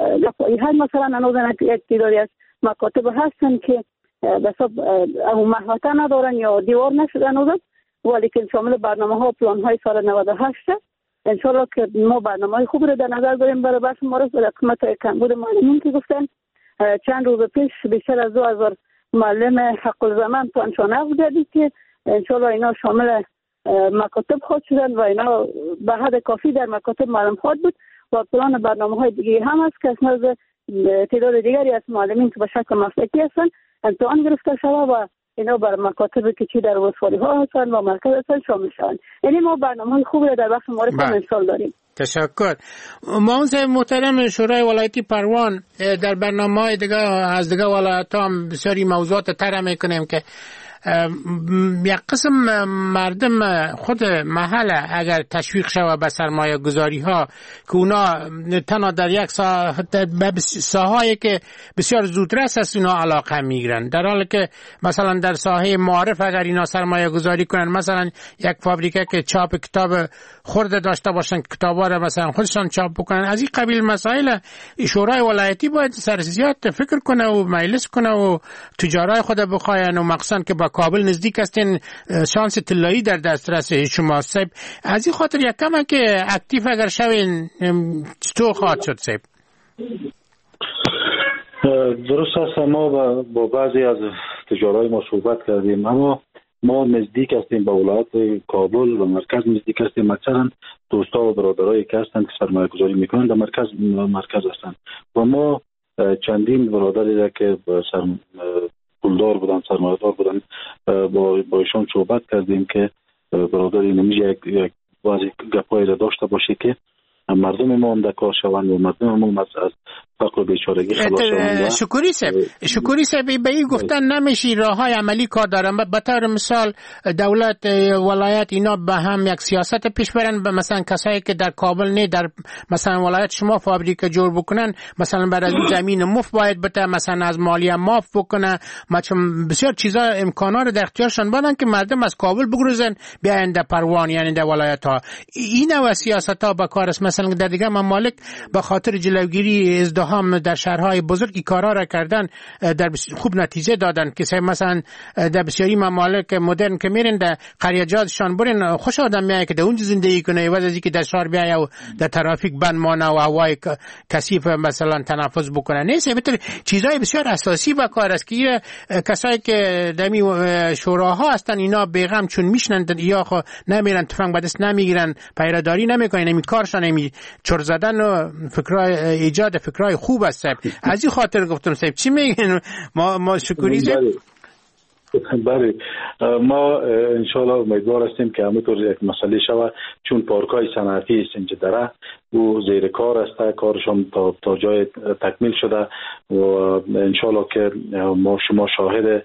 های مثلا انوزن یک تعدادی از مکاتب هستن که به حساب محوطه ندارن یا دیوار نشدن ولی که شامل برنامه ها و پلان های سال 98 انشاءالله که ما برنامه های خوب رو در نظر داریم برای بخش معرف. در قسمت کمبود معلمین که گفتن چند روز پیش بیشتر از 2000 معلم حق الزمان پنجشنبه گردید که انشاءالله اینا شامل مکاتب خود شدن و اینا به حد کافی در مکاتب معلم خود بود و پلان برنامه های دیگه هم هست که از نظر تعداد دیگری از معلمین که به شکل مسلکی هستن امتحان گرفته شود و اینا بر مکاتب که چی در ولسوالی ها هستن و مرکز هستن شامل شدن. یعنی ما برنامه های خوبی در بخش معرف امسال داریم. تشکر. معاون محترم شورای ولایتی پروان در برنامه‌های دیگه از دیگه ولایت ها هم بسیاری موضوعات طرح میکنیم که یک قسم مردم خود محل اگر تشویق شود به سرمایه گذاری ها که اونا تنها در یک ساحه‌ای که بسیار زودرس است اونا علاقه میگیرن، در حالی که مثلا در ساحه معارف اگر اینا سرمایه گذاری کنن مثلا یک فابریکه که چاپ کتاب خرد داشته باشن کتابا را مثلا خودشان چاپ بکنن، از این قبیل مسائل شورای ولایتی باید سرزیات فکر کنه و مجلس کنه و تجارای خود بخواین و مخصوصا که با کابل نزدیک هستین شانس طلایی در دسترس شما صاحب. از این خاطر یک کم که اکتیو اگر شوین چطور خواهد شد صاحب؟ درست است. ما با بعضی از تجارای ما صحبت کردیم اما ما نزدیک هستیم به ولایت کابل و مرکز نزدیک هستیم. اکثرا دوستا و برادرایی که هستند که سرمایه گذاری میکنند در مرکز هستند و ما چندین برادری را که پولدار بودن سرمایه‌دار بودن با ایشان صحبت کردیم که برادری نمیشه یک بعضی گپایی را داشته باشه که مردم ما هم در کار شوند و مردم ما از فقر و بیچارگی خلاص شوند. شکوری صاحب به این گفتن نمیشه راههای عملی کار دارن. به طور مثال دولت ولایت اینا به هم یک سیاست پیش برن، مثلا کسایی که در کابل نه در مثلا ولایت شما فابریکه جور بکنن مثلا برای زمین مفت باید بده، مثلا از مالیه معاف بکنه، مثلا بسیار چیزا امکانات رو در اختیارشان بدن که مردم از کابل بگریزن بیاین در پروان یعنی در ولایت ها. این و سیاست ها به کار است. مثلا در دیگه ممالک به خاطر جلوگیری ازدحام در شهرهای بزرگی کارا را کردن در خوب نتیجه دادن که مثلا در بسیاری ممالک مدرن که میرن در قریه‌جاتشان برن خوش آدم میاد که در اونجا زندگی کنه عوض از اینکه در شهر بیای و در ترافیک بند مانه و هوای کثیف مثلا تنفس بکنه. نیست البته چیزای بسیار اساسی به کار است که کسایی که در شوراها هستن اینا بیغم چون میشنن یا خو نمیرن تفنگ به دست نمیگیرن پیراداری نمیکنن نمی کارشان نمی چر زدن و فکرای ایجاد فکرای خوب است. از این خاطر گفتم صاحب چی میگین؟ ما شکری بله ما انشالله امیدوار هستیم که همونطور یک مسئله شود چون پارکای صنعتی سنج دره و زیر کار است کارشون تا جای تکمیل شده و انشالله که ما شما شاهد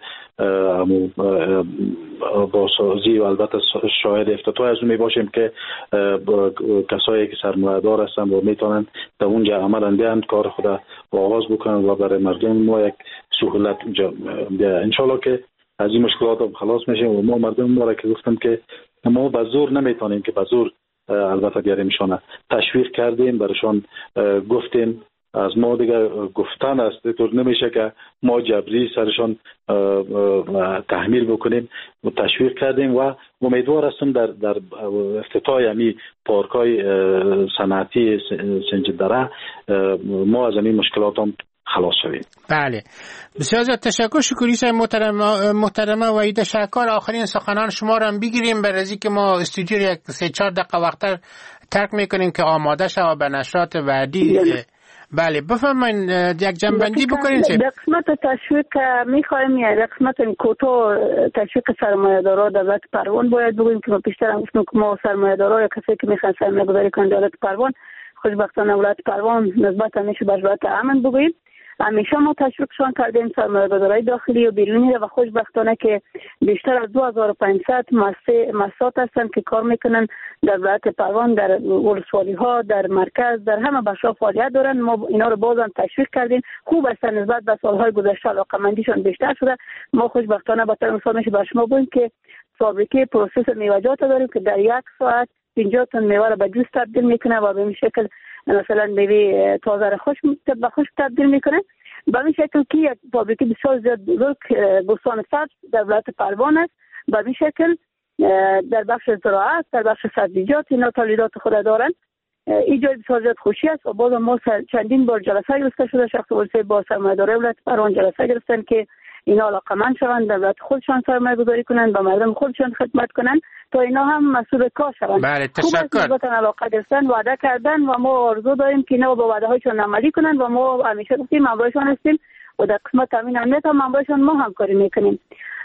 با سازی و البته شاهد افتتاح از اون می باشیم که کسایی که سرمایه‌دار هستن و میتونن در اونجا عملا بیان کار خود آغاز بکنن و برای مردم ما یک سهولت بیاید. انشالله که از این مشکلات هم خلاص میشیم و ما مردم ما را که گفتم که ما به زور نمیتونیم که به زور البته بیاریمشان، تشویق کردیم، برشان گفتیم. از ما دیگه گفتن است، طور نمیشه که ما جبری سرشان تحمیل بکنیم و تشویق کردیم و امیدوار هستم در افتتاح همی پارکای صنعتی سنجدره ما از این مشکلات هم خلاص شویم. بله، بسیار زیاد تشکر. شکری صاحب محترمه وحید شکار. آخرین سخنان شما را هم بگیریم برای از اینکه ما استودیو یک 3-4 دقیقه وقت ترک میکنیم که آماده شود به نشرات بعدی. بله بفرمایید یک جنبندی بکنید. در قسمت تشویق میخوایم یا قسمت کوتاه تشویق سرمایه‌دارا دولت پروان باید بگوییم که ما پیشتر هم گفتیم که ما سرمایه‌دارا یا کسی که میخوان سرمایه‌گذاری کنند دولت پروان، خوشبختانه ولایت پروان نسبت همیشه به ولایت امن بگوییم همیشه ما تشویقشان کردیم سرمایه‌گذارای داخلی و بیرونی و خوشبختانه که بیشتر از 2500 مؤسسات هستند که کار میکنن در ولایت پروان، در ولسوالی‌ها، در مرکز، در همه بخش‌ها فعالیت دارن. ما اینا رو بازم تشویق کردیم. خوب است نسبت به سال‌های گذشته علاقه‌مندیشان بیشتر شده. ما خوشبختانه با مثال میشه به شما بگیم که فابریکه پروسس میوه‌جات داریم که در 1 ساعت 50 تن میوه را به جوس تبدیل میکنه و به این شکل مثلا میوه تازه را به خشک تبدیل میکنه. به این شکل که یک فابریکه بسیار زیاد بزرگ بوستان سبز در ولایت پروان است. به این شکل در بخش زراعت، در بخش سبزیجات اینا تولیدات خود دارن. این جای بسیار زیاد خوشی است و باز ما چندین بار جلسه گرفته شده، شخص ورسه با سرمایه‌دارای ولایت پروان جلسه گرفتن که اینا علاقمند شوند در ولایت خودشان سرمایه‌گذاری کنند و مردم خودشان خدمت کنند تا اینا هم مسئول کار شوند. بله تشکر. خوب علاقه داشتن، وعده کردن و ما آرزو داریم که اینا با وعده هایشان عملی کنند و ما همیشه گفتیم همراهشان هستیم و در قسمت تامین امنیت هم همراهشان ما همکاری میکنیم.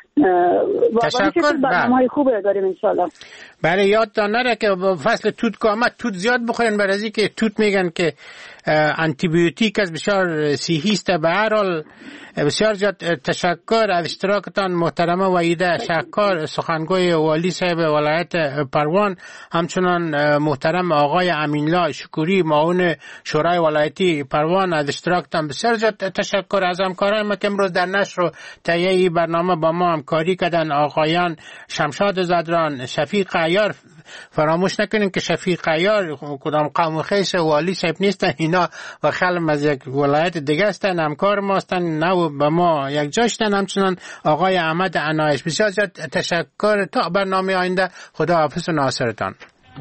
تشکر. برنامه‌های خوبی داریم ان شاء الله. بله یادتان نره که فصل توت که آمد توت زیاد بخورین، برای از اینکه توت میگن که آنتی بیوتیک از بسیار صحی است. به هر حال بسیار زیاد تشکر از اشتراکتان محترمه وحیده شکار سخنگوی والی صاحب ولایت پروان، همچنان محترم آقای امین‌الله شکوری معاون شورای ولایتی پروان از اشتراکتان بسیار زیاد تشکر. از همکاران ما که امروز در نشر و تهیه برنامه با ما همکاری کردن آقایان شمشاد زدران، شفیق عیار. فراموش نکنین که شفیق عیار کدام قوم خیس والی صاحب نیستن، اینا و خلم از یک ولایت دیگه هستن، همکار ما هستن، نه به ما یک جاشتن. همچنان آقای احمد عنایش بسیار زیاد تشکر. تا برنامه آینده خدا حافظ و ناصرتان.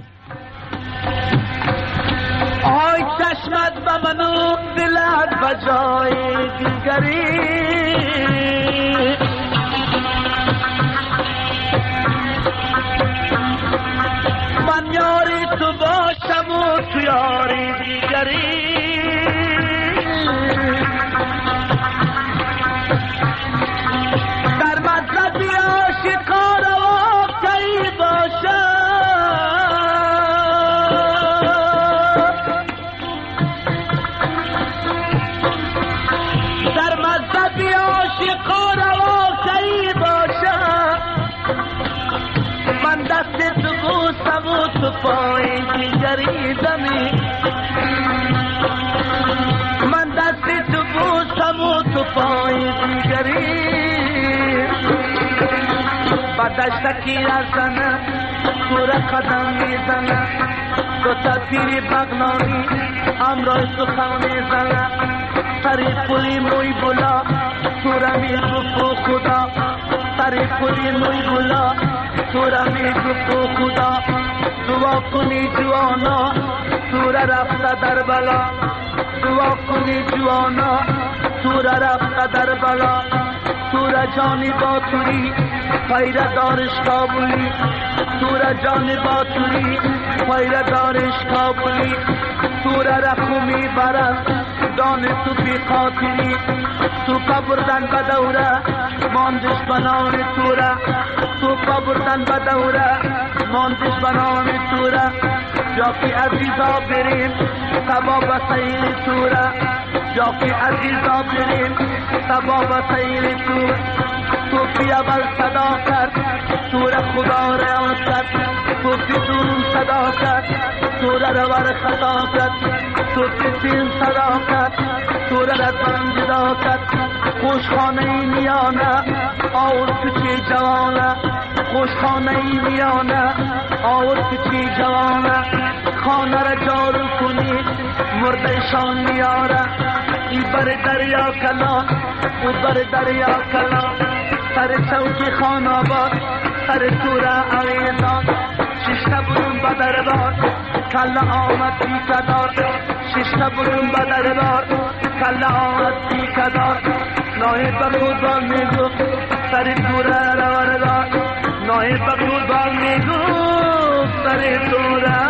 آی چشمت به منو دلت به جای دیگری، من یاری تو باشم و تو یاری دیگری. در مذهبی عاشقان واقعی باشم، در مذهبی عاشقان واقعی باشم. من دست تو بوسم و تو پای دیگری دمی، من دست تو بوسم و تو پای دیگری. بدشتکی رزنه سور قدم میزنه، دو تا پیری بغلانی امرای تو خم میزنه. طریق پولی موی بلا سورا میگفت خدا، طریق پولی موی بلا سورا میگفت خدا. دعا کنی جوانا سورا رفته در بلا، دعا کنی جوانا سورا رفته در بلا. سورا جانی با توری پیره دارش کابولی، سورا جانی با توری پیره دارش کابولی. سورا رخومی برد دان تو بی قاتلی، تو پا بردن بدوره ماندش بنان توره، تو پا بردن بدوره ماندش بنان توره. جاکی عزیزا بریم تبا بسیل توره، جاکی عزیزا بریم تبا بسیل تور. تو بی اول صداقت تور خدا ریاست، تو بی دون صداقت تور روار خطاقت، تو بی دین صداقت تور خوشخانه میانه آور کچی جوانه خوشخانه میانه آور کچی جوانه خانه را جارو کنی مردشان میاره ای بر دریا کلان او بر دریا کلان سر چوکی خان آباد سر توره عویزان ششته برون به دربار کل آمد بی کدار ششته برون به دربار کل آمد بی کدار ناهی بخود بال میگو سر توره روردار ناهی بخود بال میگو سر توره